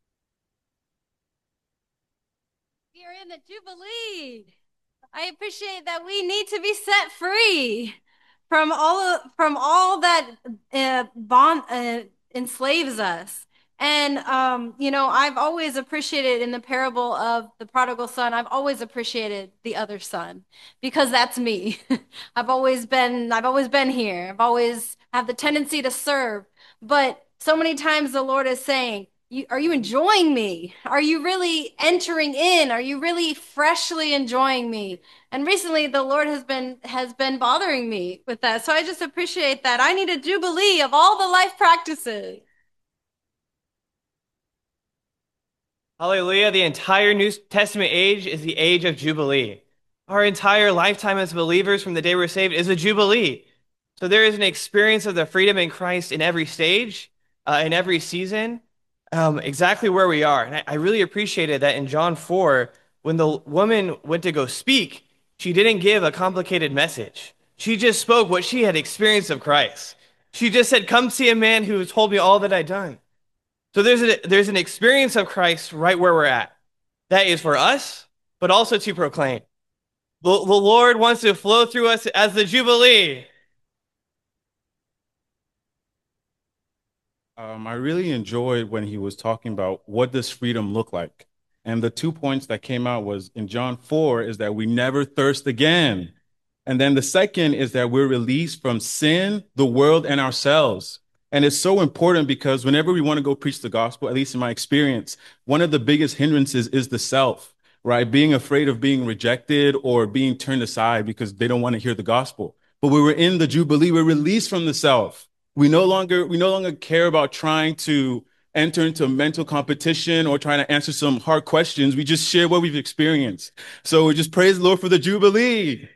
We are in the Jubilee. I appreciate that we need to be set free from all that enslaves us. And, I've always appreciated in the parable of the prodigal son, I've always appreciated the other son, because that's me. I've always been here. I've always have the tendency to serve. But so many times the Lord is saying, are you enjoying me? Are you really entering in? Are you really freshly enjoying me? And recently the Lord has been bothering me with that. So I just appreciate that. I need a jubilee of all the life practices. Hallelujah. The entire New Testament age is the age of Jubilee. Our entire lifetime as believers from the day we're saved is a Jubilee. So there is an experience of the freedom in Christ in every stage, in every season, exactly where we are. And I really appreciated that in John 4, when the woman went to go speak, she didn't give a complicated message. She just spoke what she had experienced of Christ. She just said, "Come see a man who has told me all that I've done." So there's an experience of Christ right where we're at. That is for us, but also to proclaim. The Lord wants to flow through us as the Jubilee. I really enjoyed when he was talking about what does freedom look like. And the 2 points that came out was in John 4 is that we never thirst again. And then the second is that we're released from sin, the world, and ourselves. And it's so important because whenever we want to go preach the gospel, at least in my experience, one of the biggest hindrances is the self, right? Being afraid of being rejected or being turned aside because they don't want to hear the gospel. But when we're in the Jubilee, we're released from the self. We no longer care about trying to enter into mental competition or trying to answer some hard questions. We just share what we've experienced. So we just praise the Lord for the Jubilee.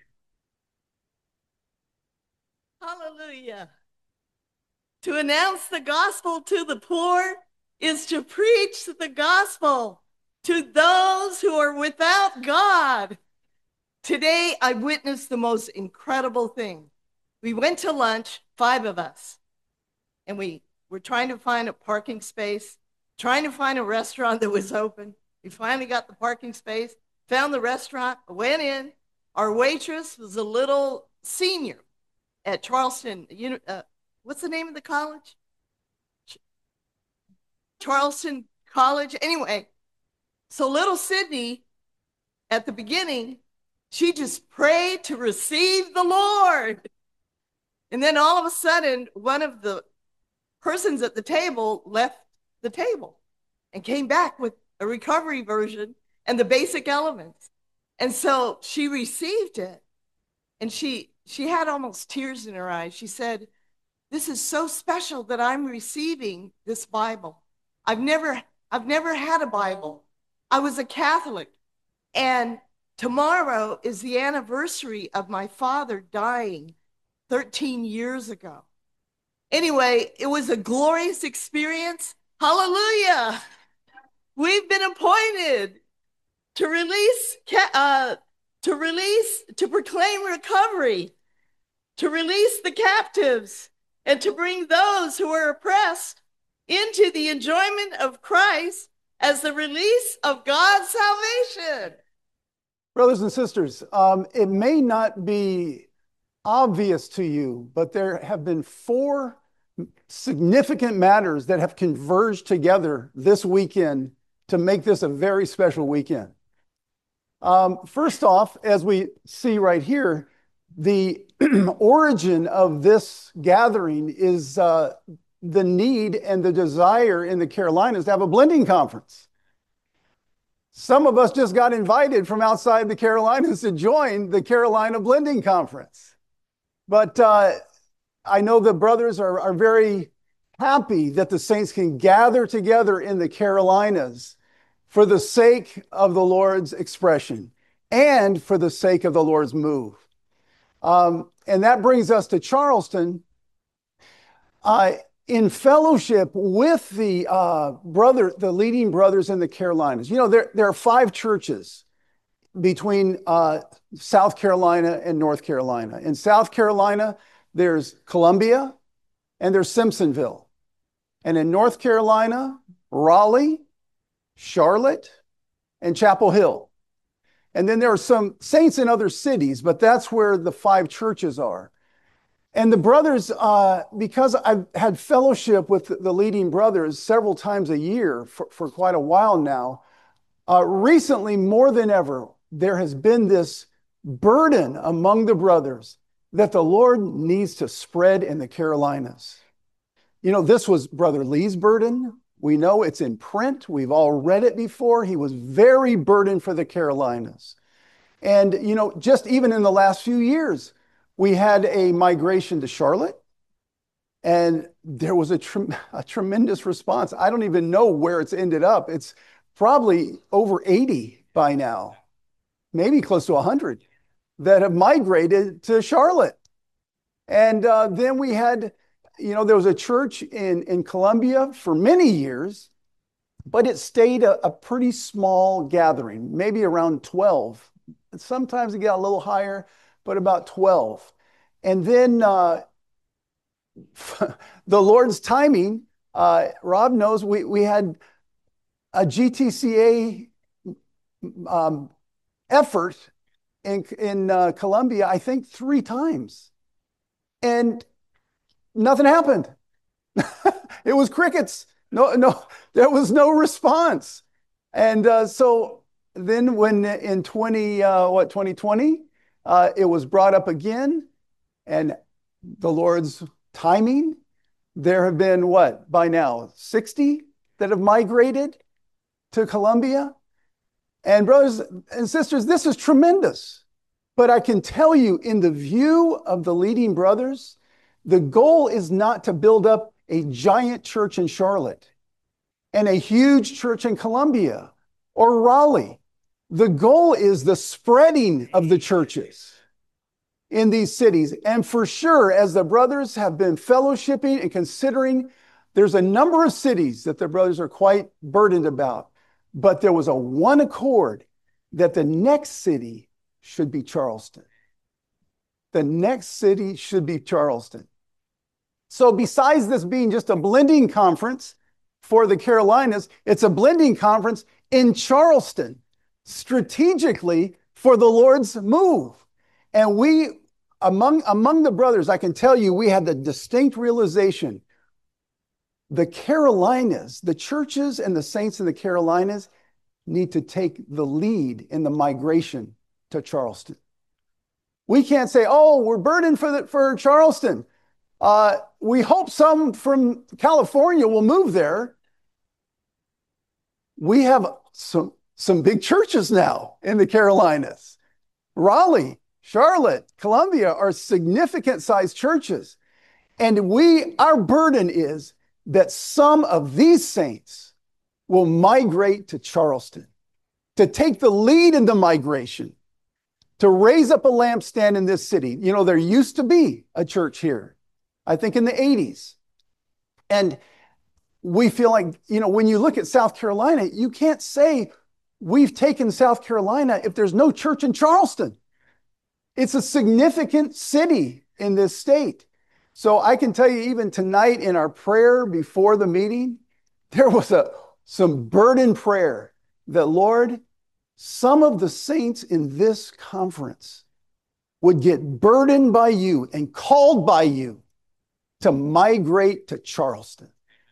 Hallelujah. To announce the gospel to the poor is to preach the gospel to those who are without God. Today, I witnessed the most incredible thing. We went to lunch, 5 of us, and we were trying to find a parking space, trying to find a restaurant that was open. We finally got the parking space, found the restaurant, went in. Our waitress was a little senior at Charleston, what's the name of the college? Charleston college. Anyway, so little Sydney, at the beginning, she just prayed to receive the Lord. And then all of a sudden, one of the persons at the table left the table and came back with a recovery version and the basic elements. And so she received it. And she had almost tears in her eyes. She said, "This is so special that I'm receiving this Bible. I've never had a Bible. I was a Catholic. And tomorrow is the anniversary of my father dying 13 years ago." Anyway, it was a glorious experience. Hallelujah. We've been appointed to proclaim recovery, to release the captives, and to bring those who are oppressed into the enjoyment of Christ as the release of God's salvation. Brothers and sisters, it may not be obvious to you, but there have been 4 significant matters that have converged together this weekend to make this a very special weekend. First off, as we see right here, the origin of this gathering is the need and the desire in the Carolinas to have a blending conference. Some of us just got invited from outside the Carolinas to join the Carolina Blending Conference. But I know the brothers are very happy that the saints can gather together in the Carolinas for the sake of the Lord's expression and for the sake of the Lord's move. And that brings us to Charleston. In fellowship with the leading brothers in the Carolinas. You know, there are 5 churches between South Carolina and North Carolina. In South Carolina, there's Columbia and there's Simpsonville. And in North Carolina, Raleigh, Charlotte, and Chapel Hill. And then there are some saints in other cities, but that's where the 5 churches are. And the brothers, because I've had fellowship with the leading brothers several times a year for quite a while now, recently, more than ever, there has been this burden among the brothers that the Lord needs to spread in the Carolinas. You know, this was Brother Lee's burden. We know it's in print. We've all read it before. He was very burdened for the Carolinas. And, you know, just even in the last few years, we had a migration to Charlotte, and there was a tremendous response. I don't even know where it's ended up. It's probably over 80 by now, maybe close to 100 that have migrated to Charlotte. And then we had, you know, there was a church in Columbia for many years, but it stayed a pretty small gathering, maybe around 12. Sometimes it got a little higher, but about 12. And then the Lord's timing, Rob knows we had a GTCA effort in Columbia, I think 3 times. And nothing happened. It was crickets. No, there was no response. And so then when in 2020, it was brought up again, and the Lord's timing, there have been what, by now, 60 that have migrated to Columbia. And brothers and sisters, this is tremendous. But I can tell you, in the view of the leading brothers, the goal is not to build up a giant church in Charlotte and a huge church in Columbia or Raleigh. The goal is the spreading of the churches in these cities. And for sure, as the brothers have been fellowshipping and considering, there's a number of cities that the brothers are quite burdened about. But there was a one accord that the next city should be Charleston. The next city should be Charleston. So besides this being just a blending conference for the Carolinas, it's a blending conference in Charleston, strategically for the Lord's move. And we, among the brothers, I can tell you, we had the distinct realization The Carolinas, the churches and the saints in the Carolinas need to take the lead in the migration to Charleston. We can't say, oh, we're burdened for Charleston. We hope some from California will move there. We have some big churches now in the Carolinas. Raleigh, Charlotte, Columbia are significant sized churches. And our burden is that some of these saints will migrate to Charleston, to take the lead in the migration, to raise up a lampstand in this city. You know, there used to be a church here, I think in the 80s. And we feel like, you know, when you look at South Carolina, you can't say we've taken South Carolina if there's no church in Charleston. It's a significant city in this state. So I can tell you, even tonight in our prayer before the meeting, there was some burden prayer that, Lord, some of the saints in this conference would get burdened by you and called by you to migrate to Charleston,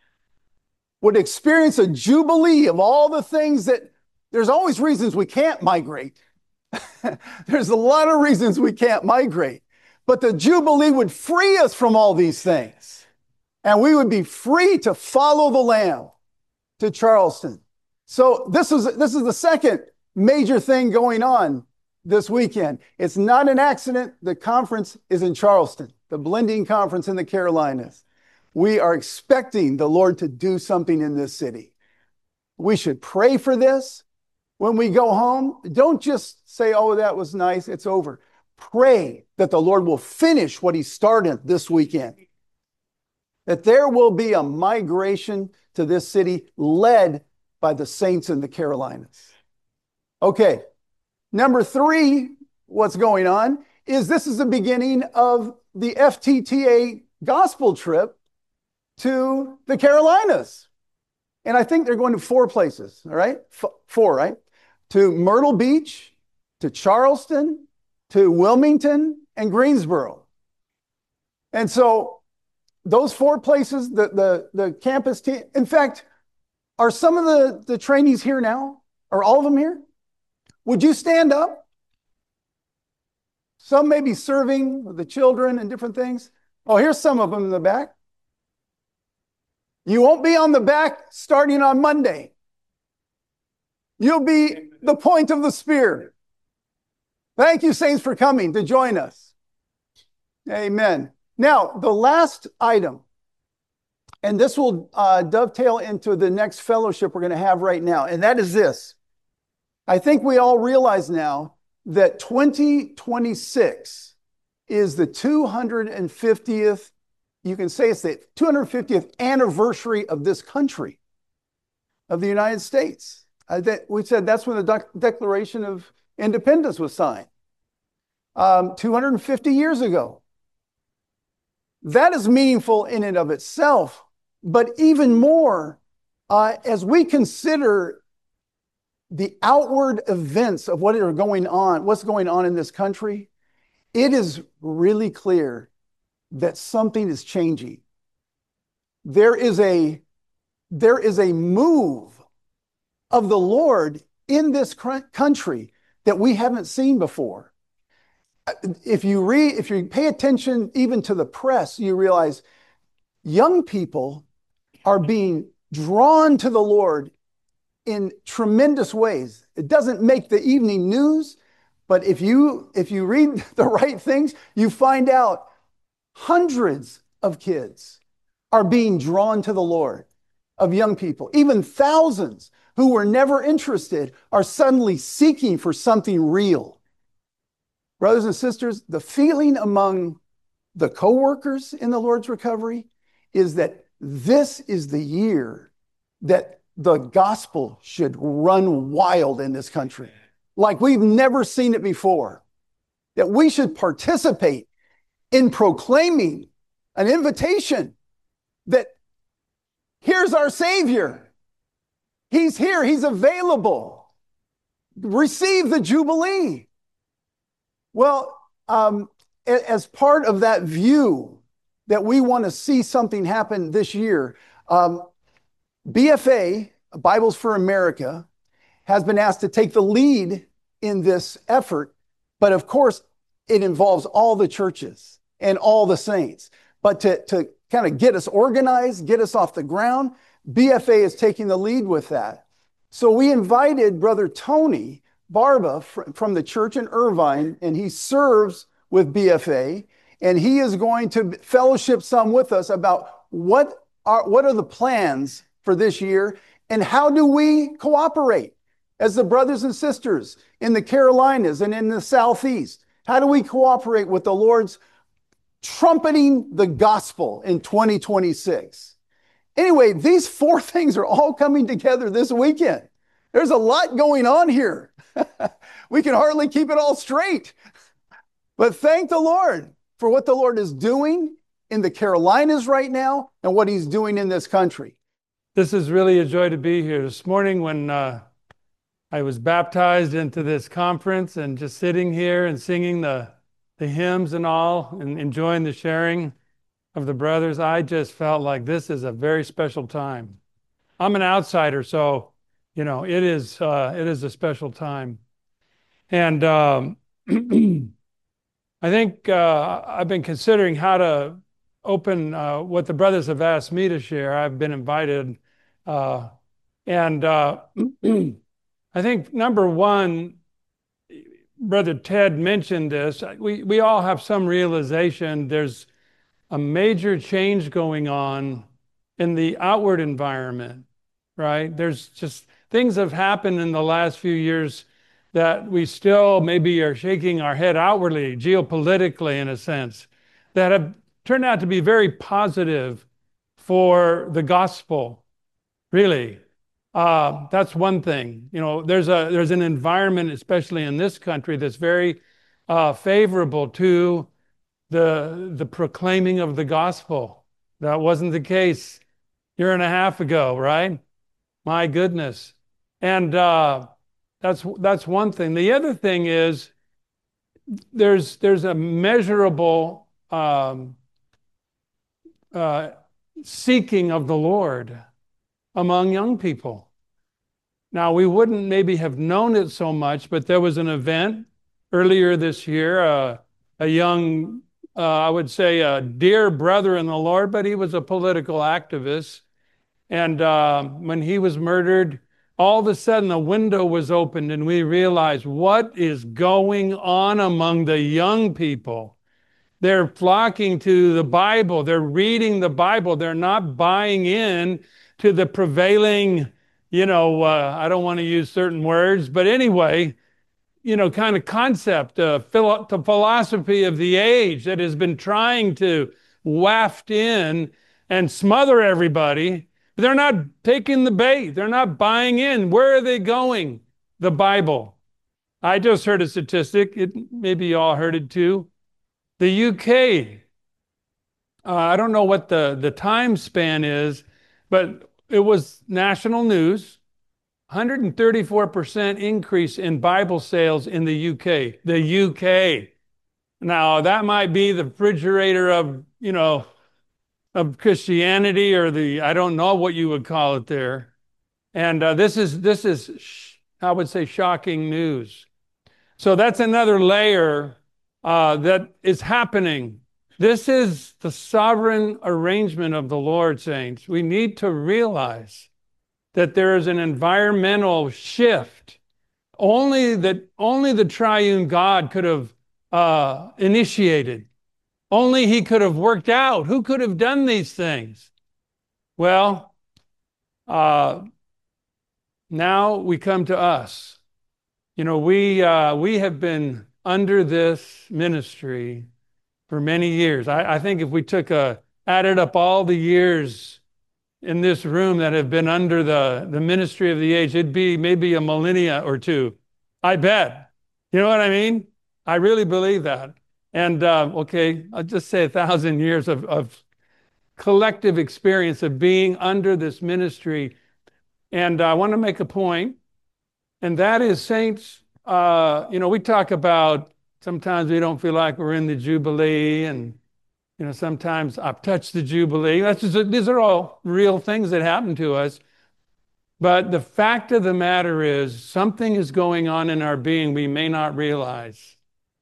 would experience a jubilee of all the things that there's always reasons we can't migrate. There's a lot of reasons we can't migrate, but the jubilee would free us from all these things, and we would be free to follow the Lamb to Charleston. So this is the second major thing going on this weekend. It's not an accident. The conference is in Charleston, the blending conference in the Carolinas. We are expecting the Lord to do something in this city. We should pray for this. When we go home, don't just say, oh, that was nice, it's over. Pray that the Lord will finish what he started this weekend. That there will be a migration to this city led by the saints in the Carolinas. Okay, number 3, what's going on is this is the beginning of the FTTA gospel trip to the Carolinas. And I think they're going to 4 places, all right? 4, right? To Myrtle Beach, to Charleston, to Wilmington, and Greensboro. And so those 4 places, the campus team, in fact, are some of the trainees here now? Are all of them here? Would you stand up? Some may be serving with the children and different things. Oh, here's some of them in the back. You won't be on the back starting on Monday. You'll be the point of the spear. Thank you, saints, for coming to join us. Amen. Now, the last item, and this will dovetail into the next fellowship we're going to have right now, and that is this. I think we all realize now that 2026 is the 250th, you can say it's the 250th anniversary of this country, of the United States. We said that's when the Declaration of Independence was signed, 250 years ago. That is meaningful in and of itself, but even more, as we consider the outward events of what's going on in this country, it is really clear that something is changing. There is a move of the Lord in this country that we haven't seen before. If you pay attention even to the press, you realize young people are being drawn to the Lord in tremendous ways. It doesn't make the evening news, but if you read the right things, you find out hundreds of kids are being drawn to the Lord, of young people. Even thousands who were never interested are suddenly seeking for something real. Brothers and sisters, the feeling among the co-workers in the Lord's recovery is that this is the year that the gospel should run wild in this country, like we've never seen it before. That we should participate in proclaiming an invitation that here's our Savior. He's here. He's available. Receive the Jubilee. Well, as part of that view that we want to see something happen this year, BFA, Bibles for America, has been asked to take the lead in this effort. But of course, it involves all the churches and all the saints. But to kind of get us organized, get us off the ground, BFA is taking the lead with that. So we invited Brother Tony Barba from the church in Irvine, and he serves with BFA, and he is going to fellowship some with us about what are the plans for this year and how do we cooperate as the brothers and sisters in the Carolinas and in the Southeast. How do we cooperate with the Lord's trumpeting the gospel in 2026? Anyway, these four things are all coming together this weekend. There's a lot going on here. We can hardly keep it all straight. But thank the Lord for what the Lord is doing in the Carolinas right now and what he's doing in this country. This is really a joy to be here. This morning when I was baptized into this conference and just sitting here and singing the hymns and all and enjoying the sharing of the brothers, I just felt like this is a very special time. I'm an outsider, so it is a special time. And I think I've been considering how to open what the brothers have asked me to share. I've been invited. And I think number one, Brother Ted mentioned this. We all have some realization there's a major change going on in the outward environment, right? There's just things have happened in the last few years that we still maybe are shaking our head outwardly, geopolitically in a sense, that have turned out to be very positive for the gospel, really. That's one thing. There's an environment, especially in this country, that's very favorable to the proclaiming of the gospel. That wasn't the case a year and a half ago, right? My goodness. And that's one thing. The other thing is there's a measurable seeking of the Lord among young people. Now, we wouldn't maybe have known it so much, but there was an event earlier this year, a young, I would say a dear brother in the Lord, but he was a political activist. And when he was murdered, all of a sudden the window was opened and we realized what is going on among the young people. They're flocking to the Bible. They're reading the Bible. They're not buying in to the prevailing, I don't want to use certain words, but anyway, kind of concept, the philosophy of the age that has been trying to waft in and smother everybody. They're not taking the bait. They're not buying in. Where are they going? The Bible. I just heard a statistic. Maybe you all heard it too. The UK, I don't know what the time span is, but it was national news. 134% increase in Bible sales in the UK. The UK. Now, that might be the refrigerator of Christianity or I don't know what you would call it there. And this is, I would say, shocking news. So that's another layer that is happening. This is the sovereign arrangement of the Lord, saints. We need to realize that there is an environmental shift. Only the triune God could have initiated. Only he could have worked out. Who could have done these things? Well, now we come to us. We have been under this ministry for many years. I think if we added up all the years in this room that have been under the ministry of the age, it'd be maybe a millennia or two. I bet. You know what I mean? I really believe that. And okay, I'll just say 1,000 years of collective experience of being under this ministry. And I want to make a point, and that is, saints, we talk about sometimes we don't feel like we're in the Jubilee, and Sometimes I've touched the Jubilee. These are all real things that happen to us. But the fact of the matter is, something is going on in our being we may not realize.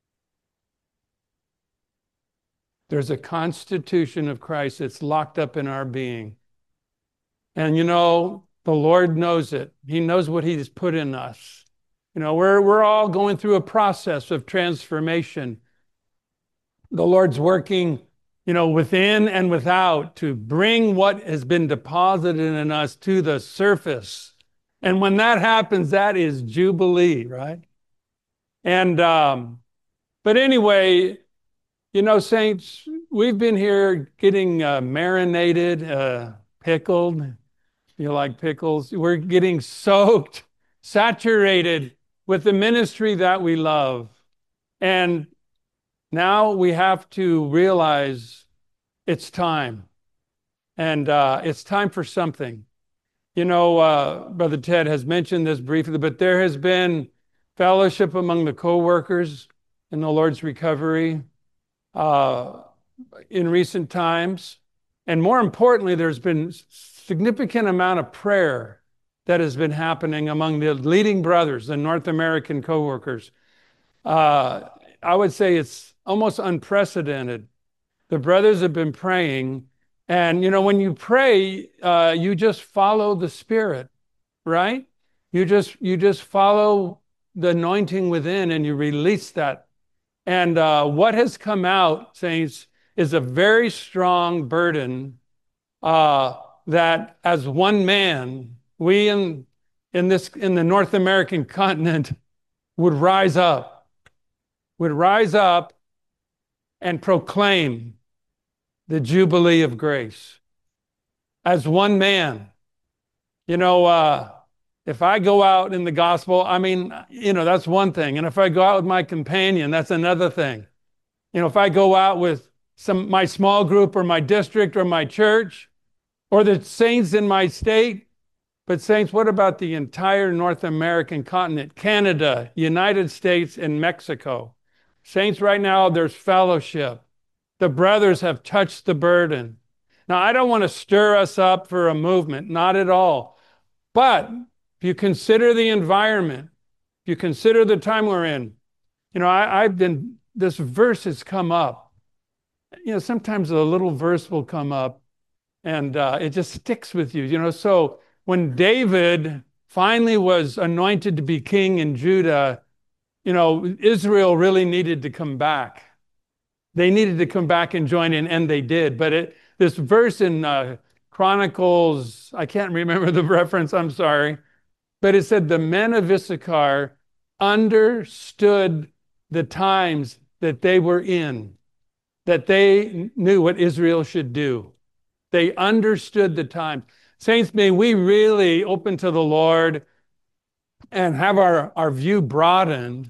There's a constitution of Christ that's locked up in our being. And the Lord knows it. He knows what He's put in us. We're all going through a process of transformation. The Lord's working, within and without to bring what has been deposited in us to the surface. And when that happens, that is Jubilee, right? And, but anyway, saints, we've been here getting marinated, pickled. You like pickles? We're getting soaked, saturated with the ministry that we love. And now we have to realize it's time. And it's time for something. Brother Ted has mentioned this briefly, but there has been fellowship among the co-workers in the Lord's recovery in recent times. And more importantly, there's been significant amount of prayer that has been happening among the leading brothers, the North American co-workers. I would say it's almost unprecedented. The brothers have been praying, and when you pray, you just follow the Spirit, right? You just follow the anointing within, and you release that. And what has come out, saints, is a very strong burden that as one man, we in the North American continent would rise up and proclaim the Jubilee of grace. As one man. If I go out in the gospel, that's one thing. And if I go out with my companion, that's another thing. If I go out with my small group or my district or my church, or the saints in my state. But saints, what about the entire North American continent, Canada, United States, and Mexico? Saints, right now, there's fellowship. The brothers have touched the burden. Now, I don't want to stir us up for a movement, not at all. But if you consider the environment, if you consider the time we're in, this verse has come up. Sometimes a little verse will come up, and it just sticks with you. So when David finally was anointed to be king in Judah, Israel really needed to come back. They needed to come back and join in, and they did. But this verse in Chronicles, I can't remember the reference, I'm sorry, but it said the men of Issachar understood the times that they were in, that they knew what Israel should do. They understood the time. Saints, may we really open to the Lord and have our view broadened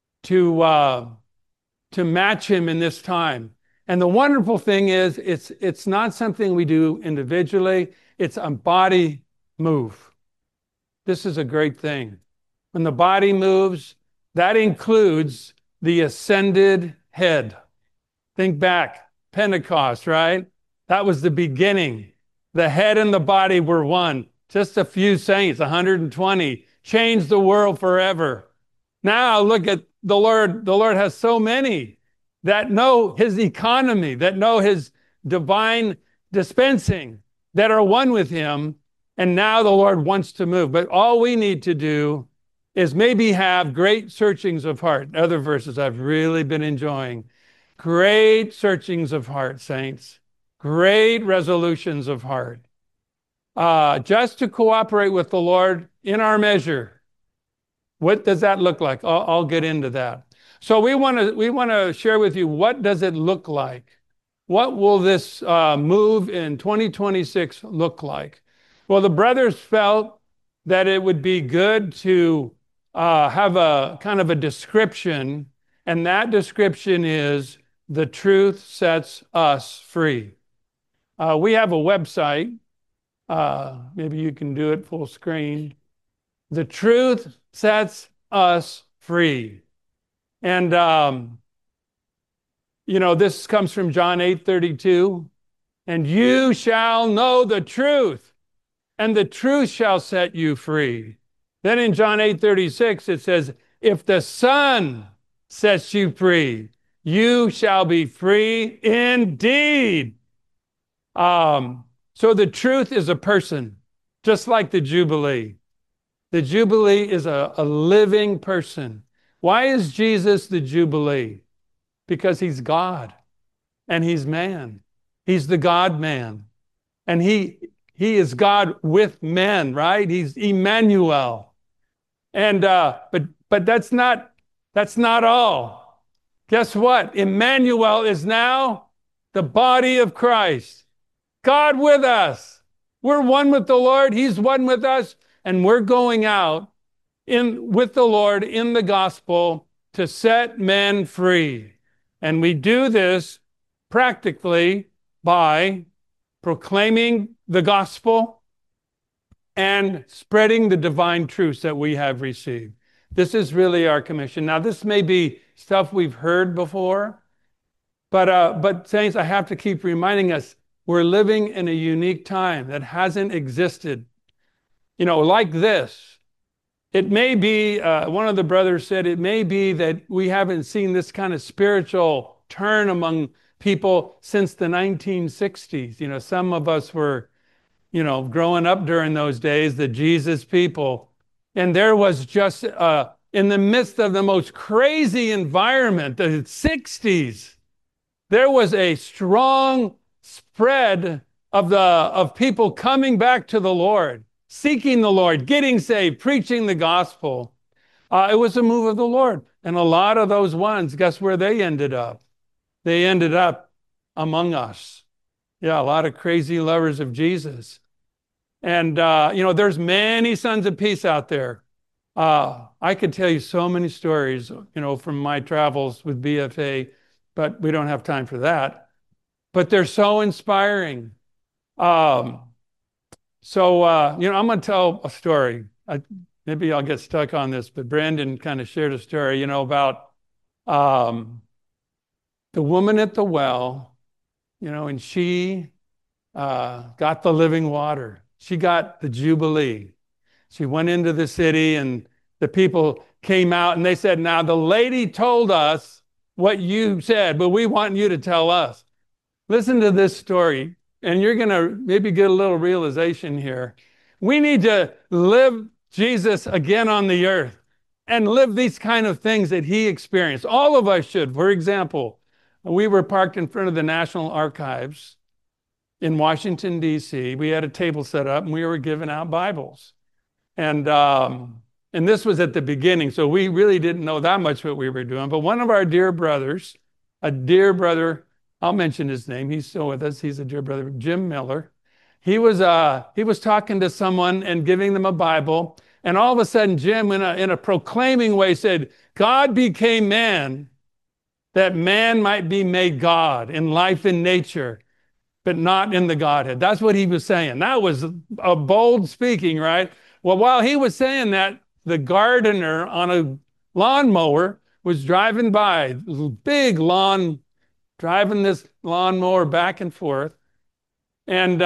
to match Him in this time. And the wonderful thing is, it's not something we do individually. It's a body move. This is a great thing. When the body moves, that includes the ascended head. Think back, Pentecost, right? That was the beginning. The head and the body were one. Just a few saints, 120, changed the world forever. Now look at the Lord. The Lord has so many that know His economy, that know His divine dispensing, that are one with Him. And now the Lord wants to move. But all we need to do is maybe have great searchings of heart. Other verses I've really been enjoying. Great searchings of heart, saints. Great resolutions of heart. Just to cooperate with the Lord in our measure. What does that look like? I'll get into that. So we want to share with you, what does it look like? What will this move in 2026 look like? Well, the brothers felt that it would be good to have a kind of a description, and that description is the truth sets us free. We have a website. Maybe you can do it full screen. The truth sets us free. And This comes from John 8:32. And you shall know the truth, and the truth shall set you free. Then in John 8:36, it says, if the Son sets you free, you shall be free indeed. So the truth is a person, just like the Jubilee. The Jubilee is a living person. Why is Jesus the Jubilee? Because he's God and he's man. He's the God man. And he is God with men, right? He's Emmanuel. And but that's not all. Guess what? Emmanuel is now the body of Christ. God with us. We're one with the Lord. He's one with us. And we're going out with the Lord in the gospel to set men free. And we do this practically by proclaiming the gospel and spreading the divine truths that we have received. This is really our commission. Now, this may be stuff we've heard before, but saints, I have to keep reminding us, we're living in a unique time that hasn't existed, like this. It may be, one of the brothers said, it may be that we haven't seen this kind of spiritual turn among people since the 1960s. Some of us were, growing up during those days, the Jesus people. And there was just, in the midst of the most crazy environment, the 60s, there was a strong spread of people coming back to the Lord, seeking the Lord, getting saved, preaching the gospel. It was a move of the Lord. And a lot of those ones, guess where they ended up? They ended up among us. Yeah, a lot of crazy lovers of Jesus. And, there's many sons of peace out there. I could tell you so many stories, from my travels with BFA, but we don't have time for that. But they're so inspiring. I'm going to tell a story. Maybe I'll get stuck on this, but Brandon kind of shared a story, about the woman at the well, and she got the living water. She got the Jubilee. She went into the city and the people came out and they said, now the lady told us what you said, but we want you to tell us. Listen to this story and you're going to maybe get a little realization here. We need to live Jesus again on the earth and live these kind of things that he experienced. All of us should. For example, we were parked in front of the National Archives in Washington, D.C. We had a table set up and we were giving out Bibles. And this was at the beginning, so we really didn't know that much what we were doing. But one of our dear brothers, a dear brother, I'll mention his name, he's still with us, he's a dear brother, Jim Miller. He was talking to someone and giving them a Bible, and all of a sudden Jim, in a proclaiming way, said, God became man, that man might be made God in life and nature, but not in the Godhead. That's what he was saying. That was a bold speaking, right? Well, while he was saying that, the gardener on a lawnmower was driving by, big lawn, driving this lawnmower back and forth. And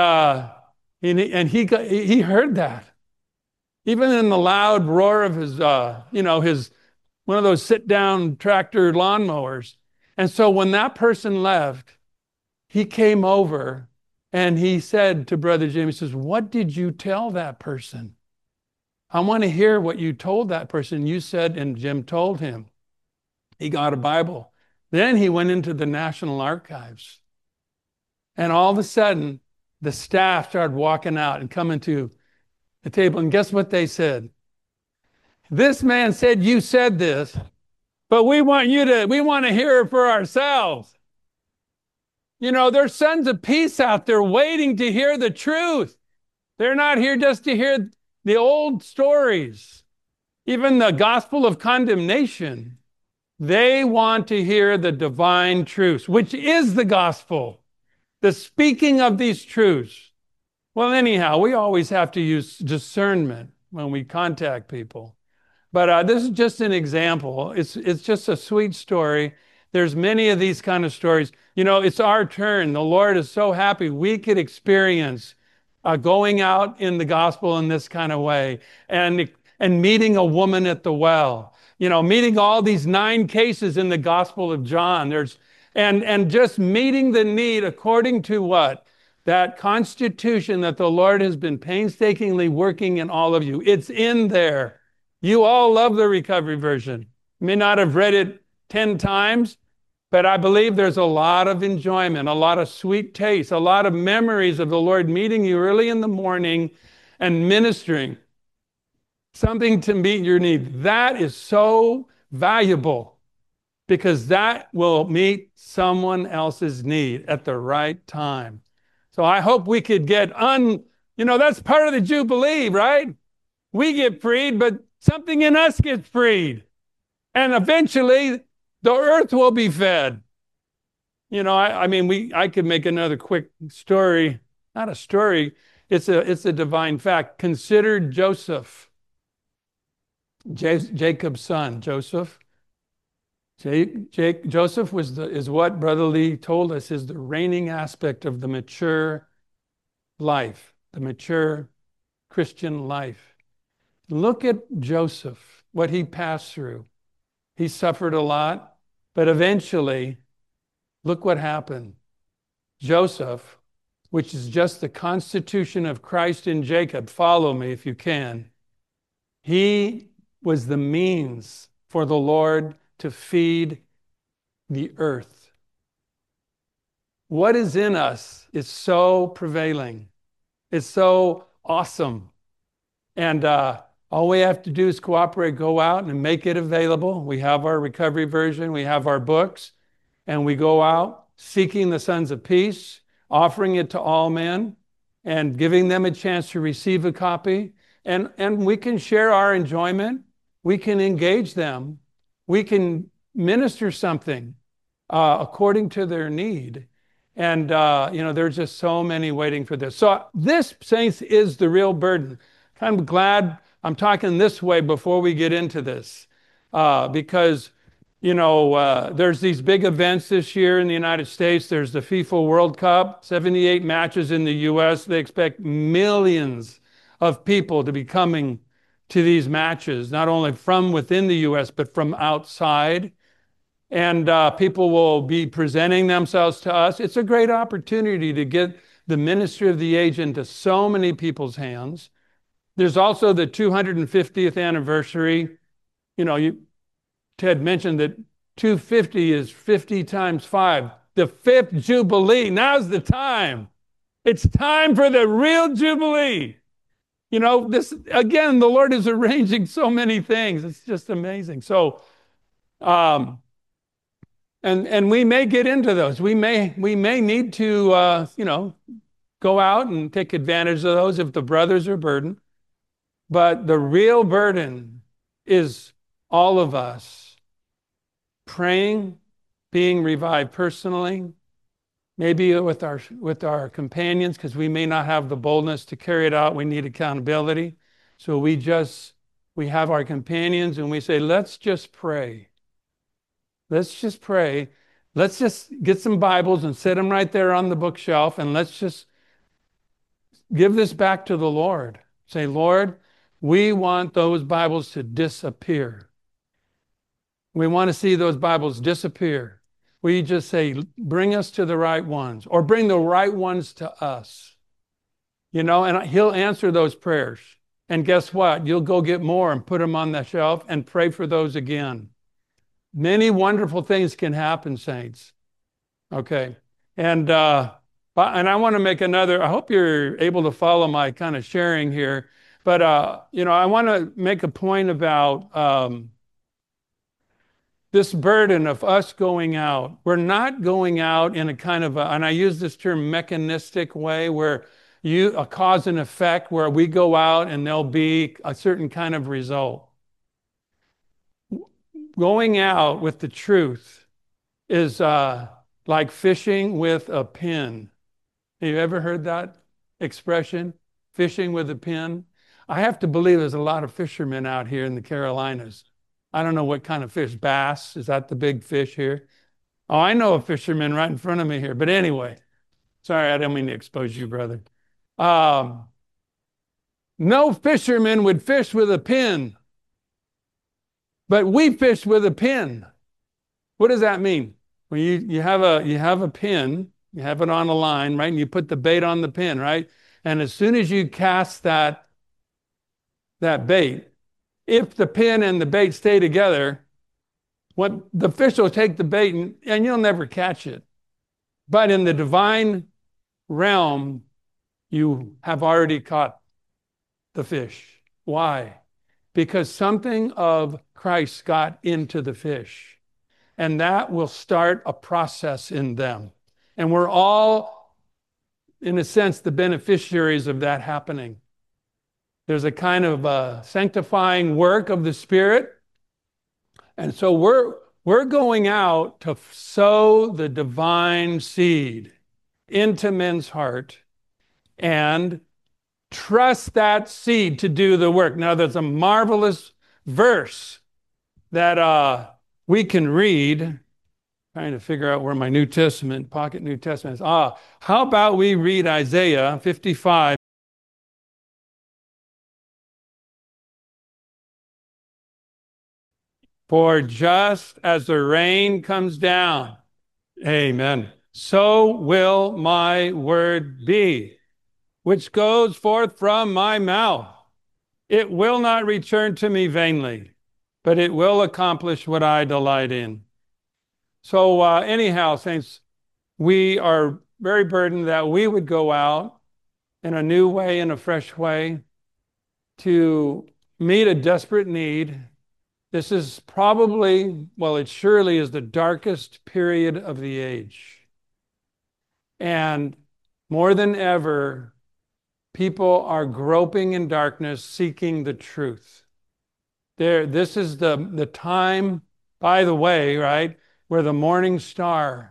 he heard that. Even in the loud roar of his, his one of those sit-down tractor lawnmowers. And so when that person left, he came over and he said to Brother Jim, he says, what did you tell that person? I want to hear what you told that person. You said, and Jim told him. He got a Bible. Then he went into the National Archives. And all of a sudden, the staff started walking out and coming to the table. And guess what they said? This man said, you said this, but we want to hear it for ourselves. There's sons of peace out there waiting to hear the truth. They're not here just to hear the old stories, even the gospel of condemnation. They want to hear the divine truths, which is the gospel, the speaking of these truths. Well, anyhow, we always have to use discernment when we contact people. But this is just an example. It's just a sweet story. There's many of these kind of stories. You know, it's our turn. The Lord is so happy we could experience going out in the gospel in this kind of way, and meeting a woman at the well. You know, meeting all these 9 cases in the Gospel of John. And just meeting the need according to what? That constitution that the Lord has been painstakingly working in all of you. It's in there. You all love the recovery version. You may not have read it 10 times, but I believe there's a lot of enjoyment, a lot of sweet taste, a lot of memories of the Lord meeting you early in the morning and ministering something to meet your need. That is so valuable, because that will meet someone else's need at the right time. So I hope we could get that's part of the Jubilee, right? We get freed, but something in us gets freed. And eventually the earth will be fed. You know, I could make another quick story. Not a story, it's a divine fact. Consider Joseph, Jacob's son. Joseph is what Brother Lee told us is the reigning aspect of the mature life, the mature Christian life. Look at Joseph, what he passed through. He suffered a lot, but eventually, look what happened. Joseph, which is just the constitution of Christ in Jacob, follow me if you can. He was the means for the Lord to feed the earth. What is in us is so prevailing. It's so awesome. And all we have to do is cooperate, go out and make it available. We have our recovery version, we have our books, and we go out seeking the sons of peace, offering it to all men, and giving them a chance to receive a copy. And we can share our enjoyment. We can engage them. We can minister something according to their need. And, there's just so many waiting for this. So this, saints, is the real burden. Kind of glad I'm talking this way before we get into this, because, there's these big events this year in the United States. There's the FIFA World Cup, 78 matches in the U.S. They expect millions of people to be coming to these matches, not only from within the U.S., but from outside. And people will be presenting themselves to us. It's a great opportunity to get the ministry of the age into so many people's hands. There's also the 250th anniversary. Ted mentioned that 250 is 50 times 5. The 5th Jubilee. Now's the time. It's time for the real Jubilee. This, again, the Lord is arranging so many things. It's just amazing. So, and we may get into those. We may need to, go out and take advantage of those if the brothers are burdened. But the real burden is all of us praying, being revived personally, maybe with our companions, because we may not have the boldness to carry it out. We need accountability. So we have our companions and we say, let's just pray. Let's just pray. Let's just get some Bibles and set them right there on the bookshelf, and let's just give this back to the Lord. Say, Lord, we want those Bibles to disappear. We want to see those Bibles disappear. We just say, bring us to the right ones, or bring the right ones to us. And he'll answer those prayers. And guess what? You'll go get more and put them on the shelf and pray for those again. Many wonderful things can happen, saints. Okay. And I want to make another, I hope you're able to follow my kind of sharing here. But, I want to make a point about this burden of us going out. We're not going out in a kind of, and I use this term, mechanistic way, where a cause and effect, where we go out and there'll be a certain kind of result. Going out with the truth is like fishing with a pin. Have you ever heard that expression? Fishing with a pin? I have to believe there's a lot of fishermen out here in the Carolinas. I don't know what kind of fish. Bass, is that the big fish here? Oh, I know a fisherman right in front of me here. But anyway, sorry, I didn't mean to expose you, brother. No fisherman would fish with a pin, but we fish with a pin. What does that mean? When you have a pin, you have it on a line, right? And you put the bait on the pin, right? And as soon as you cast that bait, if the pin and the bait stay together, what the fish will take the bait and you'll never catch it. But in the divine realm, you have already caught the fish. Why? Because something of Christ got into the fish. And that will start a process in them. And we're all, in a sense, the beneficiaries of that happening. There's a kind of sanctifying work of the Spirit. And so we're going out to sow the divine seed into men's heart and trust that seed to do the work. Now, there's a marvelous verse that we can read. Trying to figure out where my New Testament, pocket New Testament is. How about we read Isaiah 55? For just as the rain comes down, amen, so will my word be, which goes forth from my mouth. It will not return to me vainly, but it will accomplish what I delight in. So anyhow, saints, we are very burdened that we would go out in a new way, in a fresh way, to meet a desperate need. This is probably, well, it surely is the darkest period of the age. And more than ever, people are groping in darkness, seeking the truth. This is the time, by the way, right, where the morning star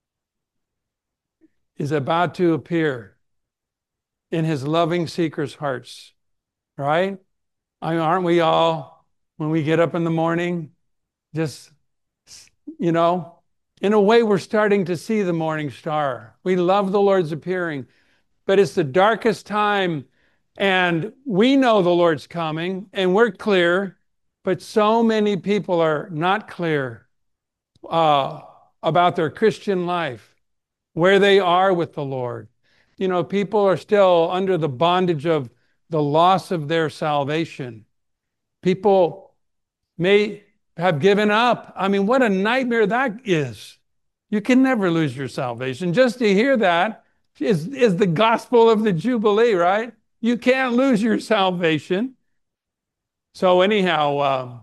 is about to appear in his loving seekers' hearts, right? Aren't we all, when we get up in the morning, just, in a way, we're starting to see the morning star. We love the Lord's appearing, but it's the darkest time, and we know the Lord's coming, and we're clear, but so many people are not clear about their Christian life, where they are with the Lord. People are still under the bondage of the loss of their salvation. People may have given up. I mean, what a nightmare that is. You can never lose your salvation. Just to hear that is the gospel of the Jubilee, right? You can't lose your salvation. So anyhow,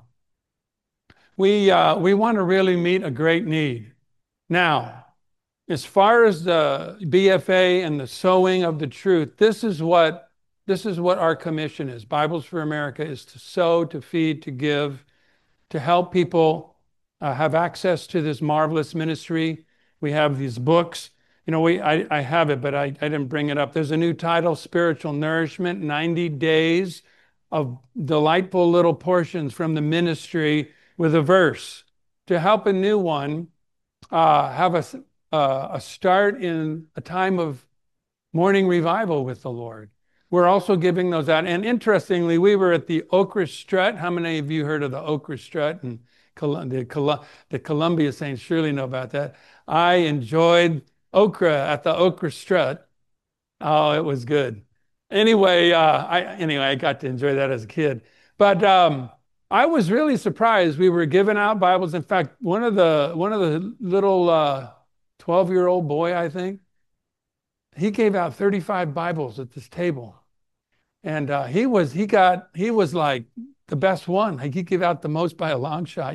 we want to really meet a great need. Now, as far as the BFA and the sowing of the truth, this is what our commission is. Bibles for America is to sow, to feed, to give, to help people have access to this marvelous ministry. We have these books. I have it, but I didn't bring it up. There's a new title, Spiritual Nourishment, 90 Days of Delightful Little Portions from the Ministry with a verse to help a new one have a start in a time of morning revival with the Lord. We're also giving those out. And interestingly, we were at the Okra Strut. How many of you heard of the Okra Strut? And the Columbia Saints surely know about that. I enjoyed okra at the Okra Strut. Oh, it was good. Anyway, I got to enjoy that as a kid. But I was really surprised. We were giving out Bibles. In fact, one of the little 12-year-old boy, I think, he gave out 35 Bibles at this table. And he was like the best one. Like, he gave out the most by a long shot,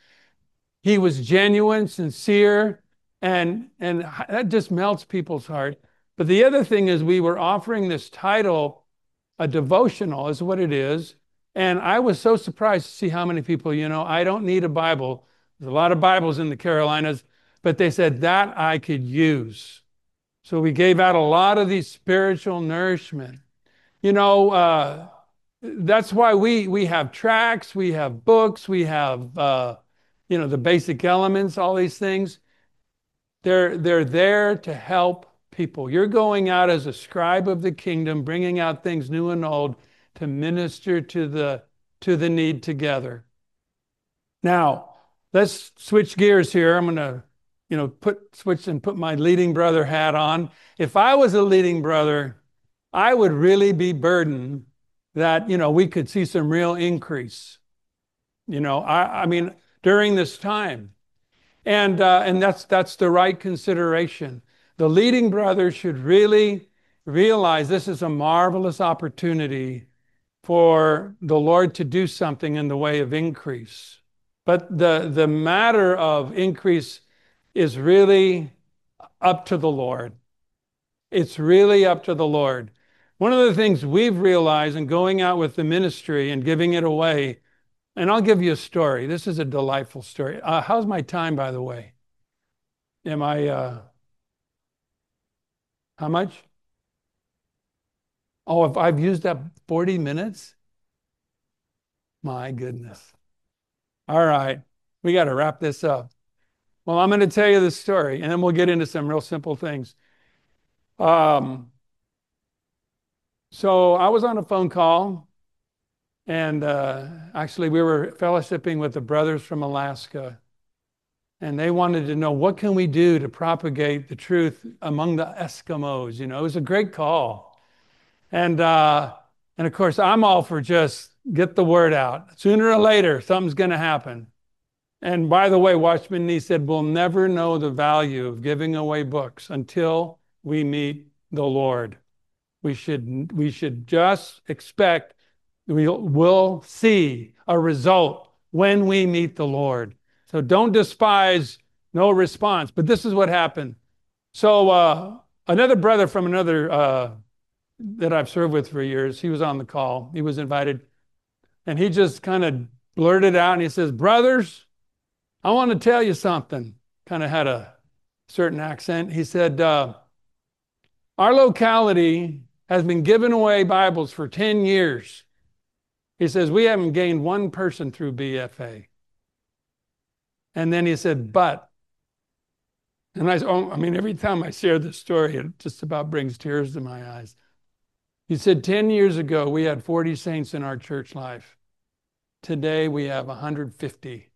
He was genuine, sincere, and that just melts people's heart. But the other thing is, we were offering this title, a devotional is what it is. And I was so surprised to see how many people, I don't need a Bible. There's a lot of Bibles in the Carolinas, but they said that I could use. So we gave out a lot of these spiritual nourishment. That's why we have tracts, we have books, we have, the basic elements, all these things. They're there to help people. You're going out as a scribe of the kingdom, bringing out things new and old to minister to the need together. Now, let's switch gears here. I'm going to, switch and put my leading brother hat on. If I was a leading brother, I would really be burdened that, we could see some real increase, I mean, during this time. And that's the right consideration. The leading brother should really realize this is a marvelous opportunity for the Lord to do something in the way of increase. But the matter of increase is really up to the Lord. It's really up to the Lord. One of the things we've realized in going out with the ministry and giving it away, and I'll give you a story. This is a delightful story. How's my time, by the way? Am I, how much? Oh, if I've used up 40 minutes? My goodness. All right, we got to wrap this up. Well, I'm going to tell you the story, and then we'll get into some real simple things. So I was on a phone call, and actually we were fellowshipping with the brothers from Alaska, and they wanted to know, what can we do to propagate the truth among the Eskimos? It was a great call. And of course, I'm all for just get the word out. Sooner or later, something's going to happen. And by the way, Watchman Nee said, we'll never know the value of giving away books until we meet the Lord. We should just expect we'll see a result when we meet the Lord. So don't despise no response. But this is what happened. So another brother from another that I've served with for years, he was on the call. He was invited. And he just kind of blurted out and he says, brothers, I want to tell you something. Kind of had a certain accent. He said, our locality has been giving away Bibles for 10 years. He says, we haven't gained one person through BFA. And then he said, but, and every time I share this story, it just about brings tears to my eyes. He said, 10 years ago, we had 40 saints in our church life. Today, we have 150.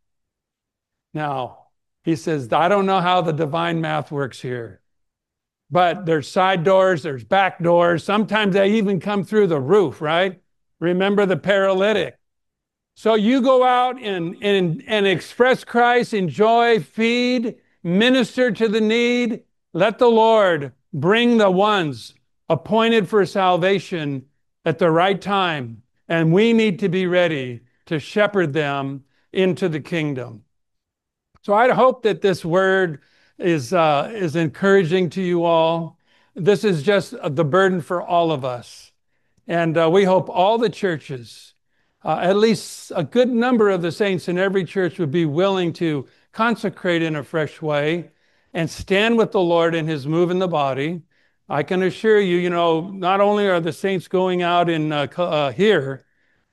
Now, he says, I don't know how the divine math works here, but there's side doors, there's back doors. Sometimes they even come through the roof, right? Remember the paralytic. So you go out and express Christ, enjoy, feed, minister to the need. Let the Lord bring the ones appointed for salvation at the right time. And we need to be ready to shepherd them into the kingdom. So I hope that this word is encouraging to you all. This is just the burden for all of us. And we hope all the churches, at least a good number of the saints in every church, would be willing to consecrate in a fresh way and stand with the Lord in his move in the body. I can assure you, not only are the saints going out in here,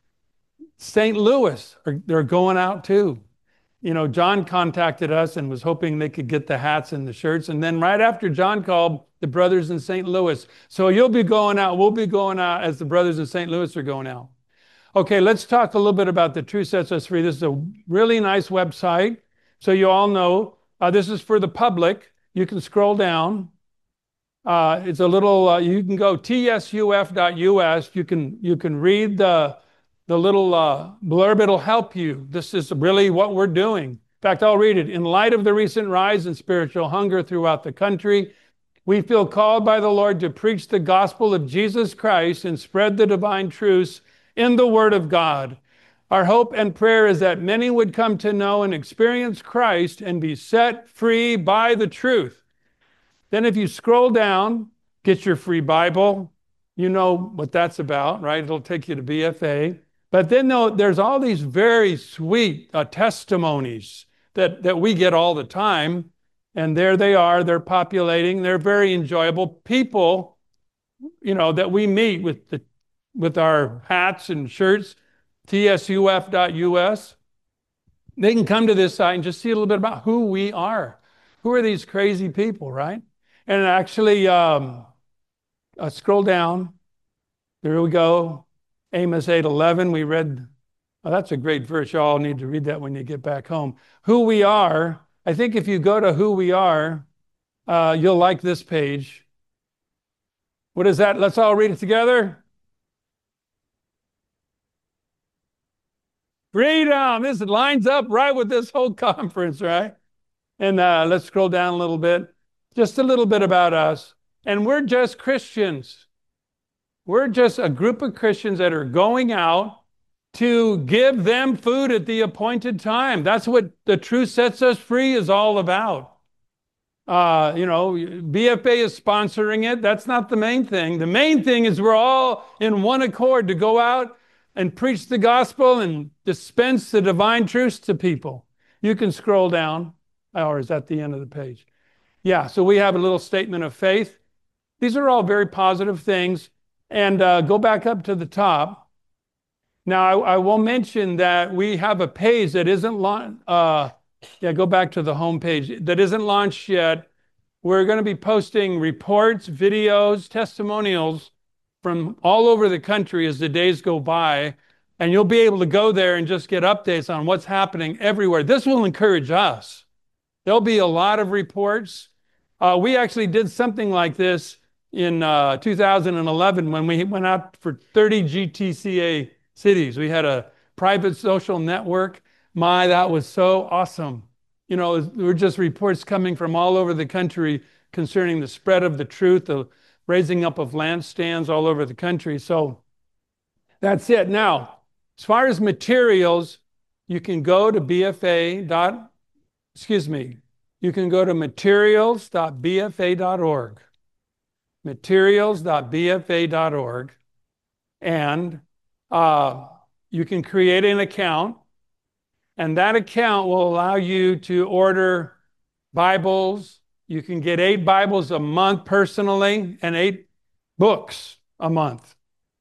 St. Louis, they're going out too. John contacted us and was hoping they could get the hats and the shirts. And then right after John called, the brothers in St. Louis. So you'll be going out, we'll be going out as the brothers in St. Louis are going out. Okay, let's talk a little bit about the Truth Sets Us Free. This is a really nice website. So you all know, this is for the public. You can scroll down. It's a little, you can go tsuf.us. You can read the little blurb. It'll help you. This is really what we're doing. In fact, I'll read it. In light of the recent rise in spiritual hunger throughout the country, we feel called by the Lord to preach the gospel of Jesus Christ and spread the divine truths in the Word of God. Our hope and prayer is that many would come to know and experience Christ and be set free by the truth. Then if you scroll down, get your free Bible. You know what that's about, right? It'll take you to BFA. But then there's all these very sweet testimonies that we get all the time. And there they are. They're populating. They're very enjoyable. People, that we meet with our hats and shirts, tsuf.us. They can come to this site and just see a little bit about who we are. Who are these crazy people, right? And actually, scroll down. There we go. Amos 8:11. We read. Oh, that's a great verse. You all need to read that when you get back home. Who we are. I think if you go to who we are, you'll like this page. What is that? Let's all read it together. Freedom. This lines up right with this whole conference, right? And let's scroll down a little bit. Just a little bit about us. And we're just Christians. We're just a group of Christians that are going out to give them food at the appointed time. That's what the truth sets us free is all about. BFA is sponsoring it. That's not the main thing. The main thing is we're all in one accord to go out and preach the gospel and dispense the divine truths to people. You can scroll down, or is that the end of the page? Yeah, so we have a little statement of faith. These are all very positive things. And go back up to the top. Now, I will mention that we have a page that isn't launched. Go back to the home page. That isn't launched yet. We're going to be posting reports, videos, testimonials from all over the country as the days go by. And you'll be able to go there and just get updates on what's happening everywhere. This will encourage us. There'll be a lot of reports. We actually did something like this in 2011 when we went out for 30 GTCA cities. We had a private social network. That was so awesome. There were just reports coming from all over the country concerning the spread of the truth, the raising up of lampstands all over the country. So that's it. Now, as far as materials, you can go to you can go to materials.bfa.org. Materials.bfa.org. And you can create an account. And that account will allow you to order Bibles. You can get 8 Bibles a month personally and 8 books a month.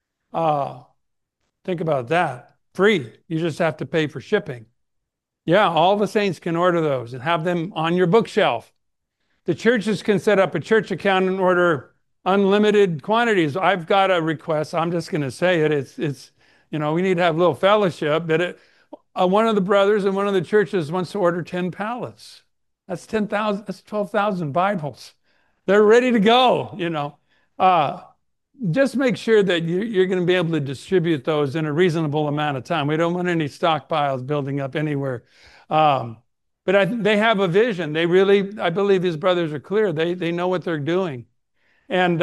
Think about that. Free. You just have to pay for shipping. Yeah, all the saints can order those and have them on your bookshelf. The churches can set up a church account and order unlimited quantities. I've got a request. I'm just going to say it. It's we need to have a little fellowship. But one of the brothers in one of the churches wants to order 10 pallets. That's 10,000. That's 12,000 Bibles. They're ready to go. Just make sure that you're going to be able to distribute those in a reasonable amount of time. We don't want any stockpiles building up anywhere. But they have a vision. I believe these brothers are clear. They know what they're doing. And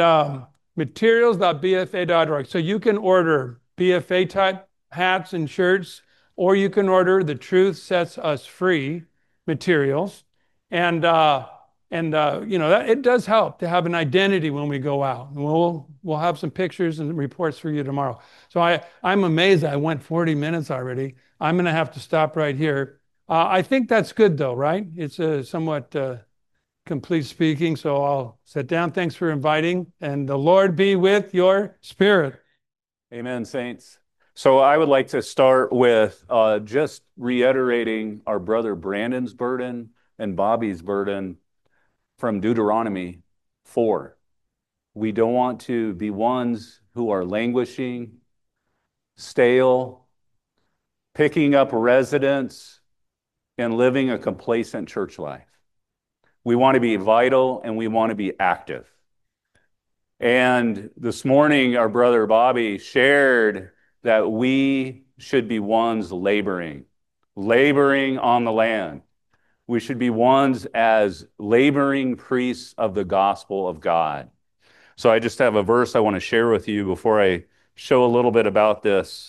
materials.bfa.org. So you can order BFA type hats and shirts, or you can order The Truth Sets Us Free materials. And it does help to have an identity when we go out. And we'll have some pictures and reports for you tomorrow. So I'm amazed I went 40 minutes already. I'm going to have to stop right here. I think that's good though, right? It's a somewhat complete speaking, so I'll sit down. Thanks for inviting, and the Lord be with your spirit. Amen, saints. So I would like to start with just reiterating our brother Brandon's burden and Bobby's burden from Deuteronomy 4. We don't want to be ones who are languishing, stale, picking up residence, and living a complacent church life. We want to be vital and we want to be active. And this morning, our brother Bobby shared that we should be ones laboring on the land. We should be ones as laboring priests of the gospel of God. So I just have a verse I want to share with you before I show a little bit about this.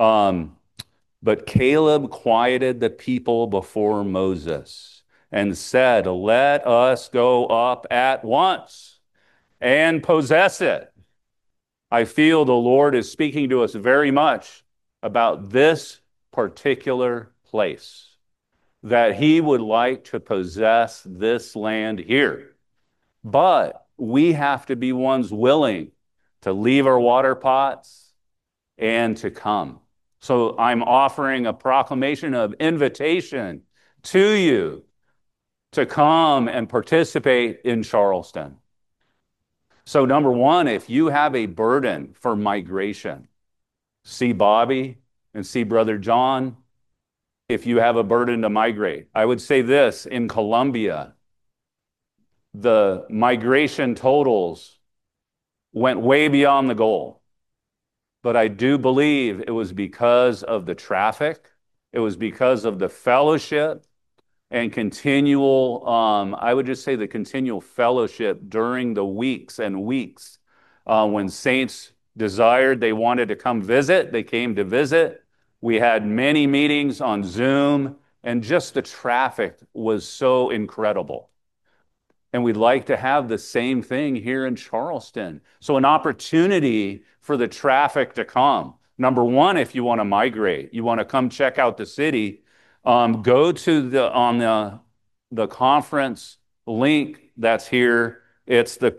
But Caleb quieted the people before Moses and said, "Let us go up at once and possess it." I feel the Lord is speaking to us very much about this particular place, that he would like to possess this land here. But we have to be ones willing to leave our water pots and to come. So I'm offering a proclamation of invitation to you to come and participate in Charleston. So number one, if you have a burden for migration, see Bobby and see Brother John. If you have a burden to migrate, I would say this: in Colombia, the migration totals went way beyond the goal. But I do believe it was because of the traffic. It was because of the fellowship and continual, I would just say the continual fellowship during the weeks and weeks when saints desired, they wanted to come visit, they came to visit. We had many meetings on Zoom, and just the traffic was so incredible. And we'd like to have the same thing here in Charleston. So an opportunity for the traffic to come. Number one, if you want to migrate, you want to come check out the city, go to the conference link that's here. It's the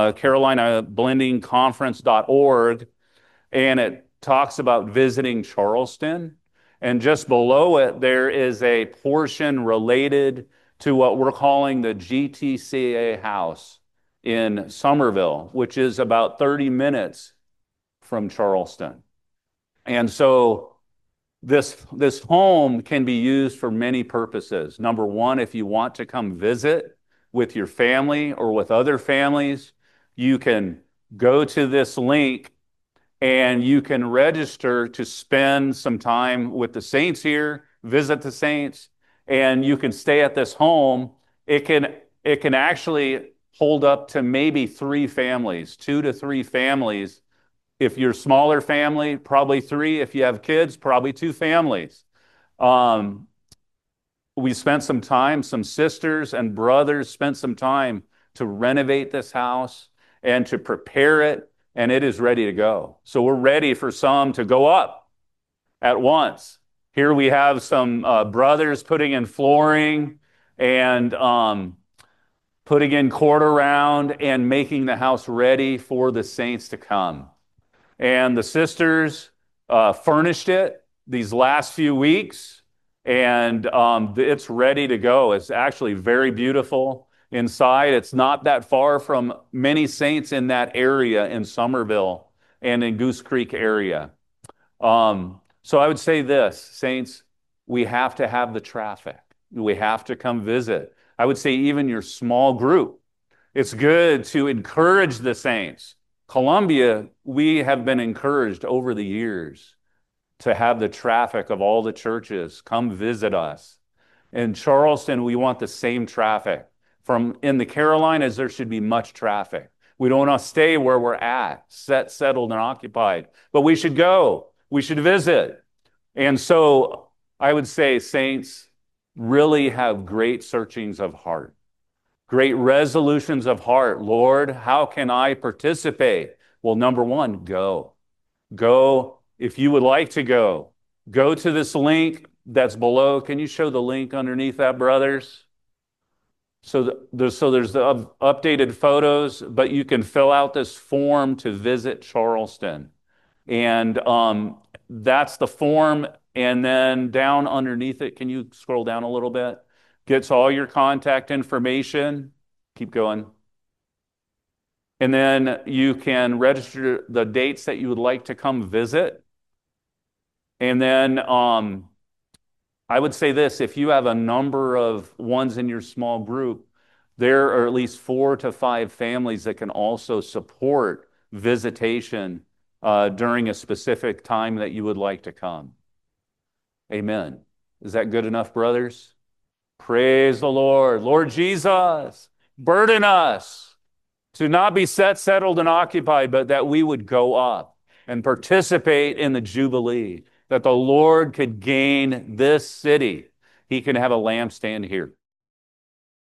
CarolinaBlendingConference.org, and it talks about visiting Charleston. And just below it, there is a portion related to what we're calling the GTCA House in Somerville, which is about 30 minutes from Charleston. And so this home can be used for many purposes. Number one, if you want to come visit with your family or with other families, you can go to this link and you can register to spend some time with the saints here, visit the saints, and you can stay at this home. It can actually hold up to maybe 3 families, 2 to 3 families. If you're a smaller family, probably 3. If you have kids, probably 2 families. We spent some time, some sisters and brothers spent some time to renovate this house and to prepare it, and it is ready to go. So we're ready for some to go up at once. Here we have some brothers putting in flooring and putting in quarter round and making the house ready for the saints to come. And the sisters furnished it these last few weeks, and it's ready to go. It's actually very beautiful inside. It's not that far from many saints in that area in Somerville and in Goose Creek area. So I would say this, saints, we have to have the traffic. We have to come visit. I would say even your small group. It's good to encourage the saints. Columbia, we have been encouraged over the years to have the traffic of all the churches come visit us. In Charleston, we want the same traffic. From in the Carolinas, there should be much traffic. We don't want to stay where we're at, settled, and occupied. But we should go. We should visit. And so I would say saints really have great searchings of heart, great resolutions of heart. Lord, how can I participate? Well, number one, go. Go if you would like to go. Go to this link that's below. Can you show the link underneath that, brothers? So there's the updated photos, but you can fill out this form to visit Charleston. And that's the form. And then down underneath it, can you scroll down a little bit? Gets all your contact information. Keep going. And then you can register the dates that you would like to come visit. And then I would say this, if you have a number of ones in your small group, there are at least 4 to 5 families that can also support visitation during a specific time that you would like to come. Amen. Is that good enough, brothers? Praise the Lord. Lord Jesus, burden us to not be settled, and occupied, but that we would go up and participate in the Jubilee, that the Lord could gain this city. He can have a lampstand here.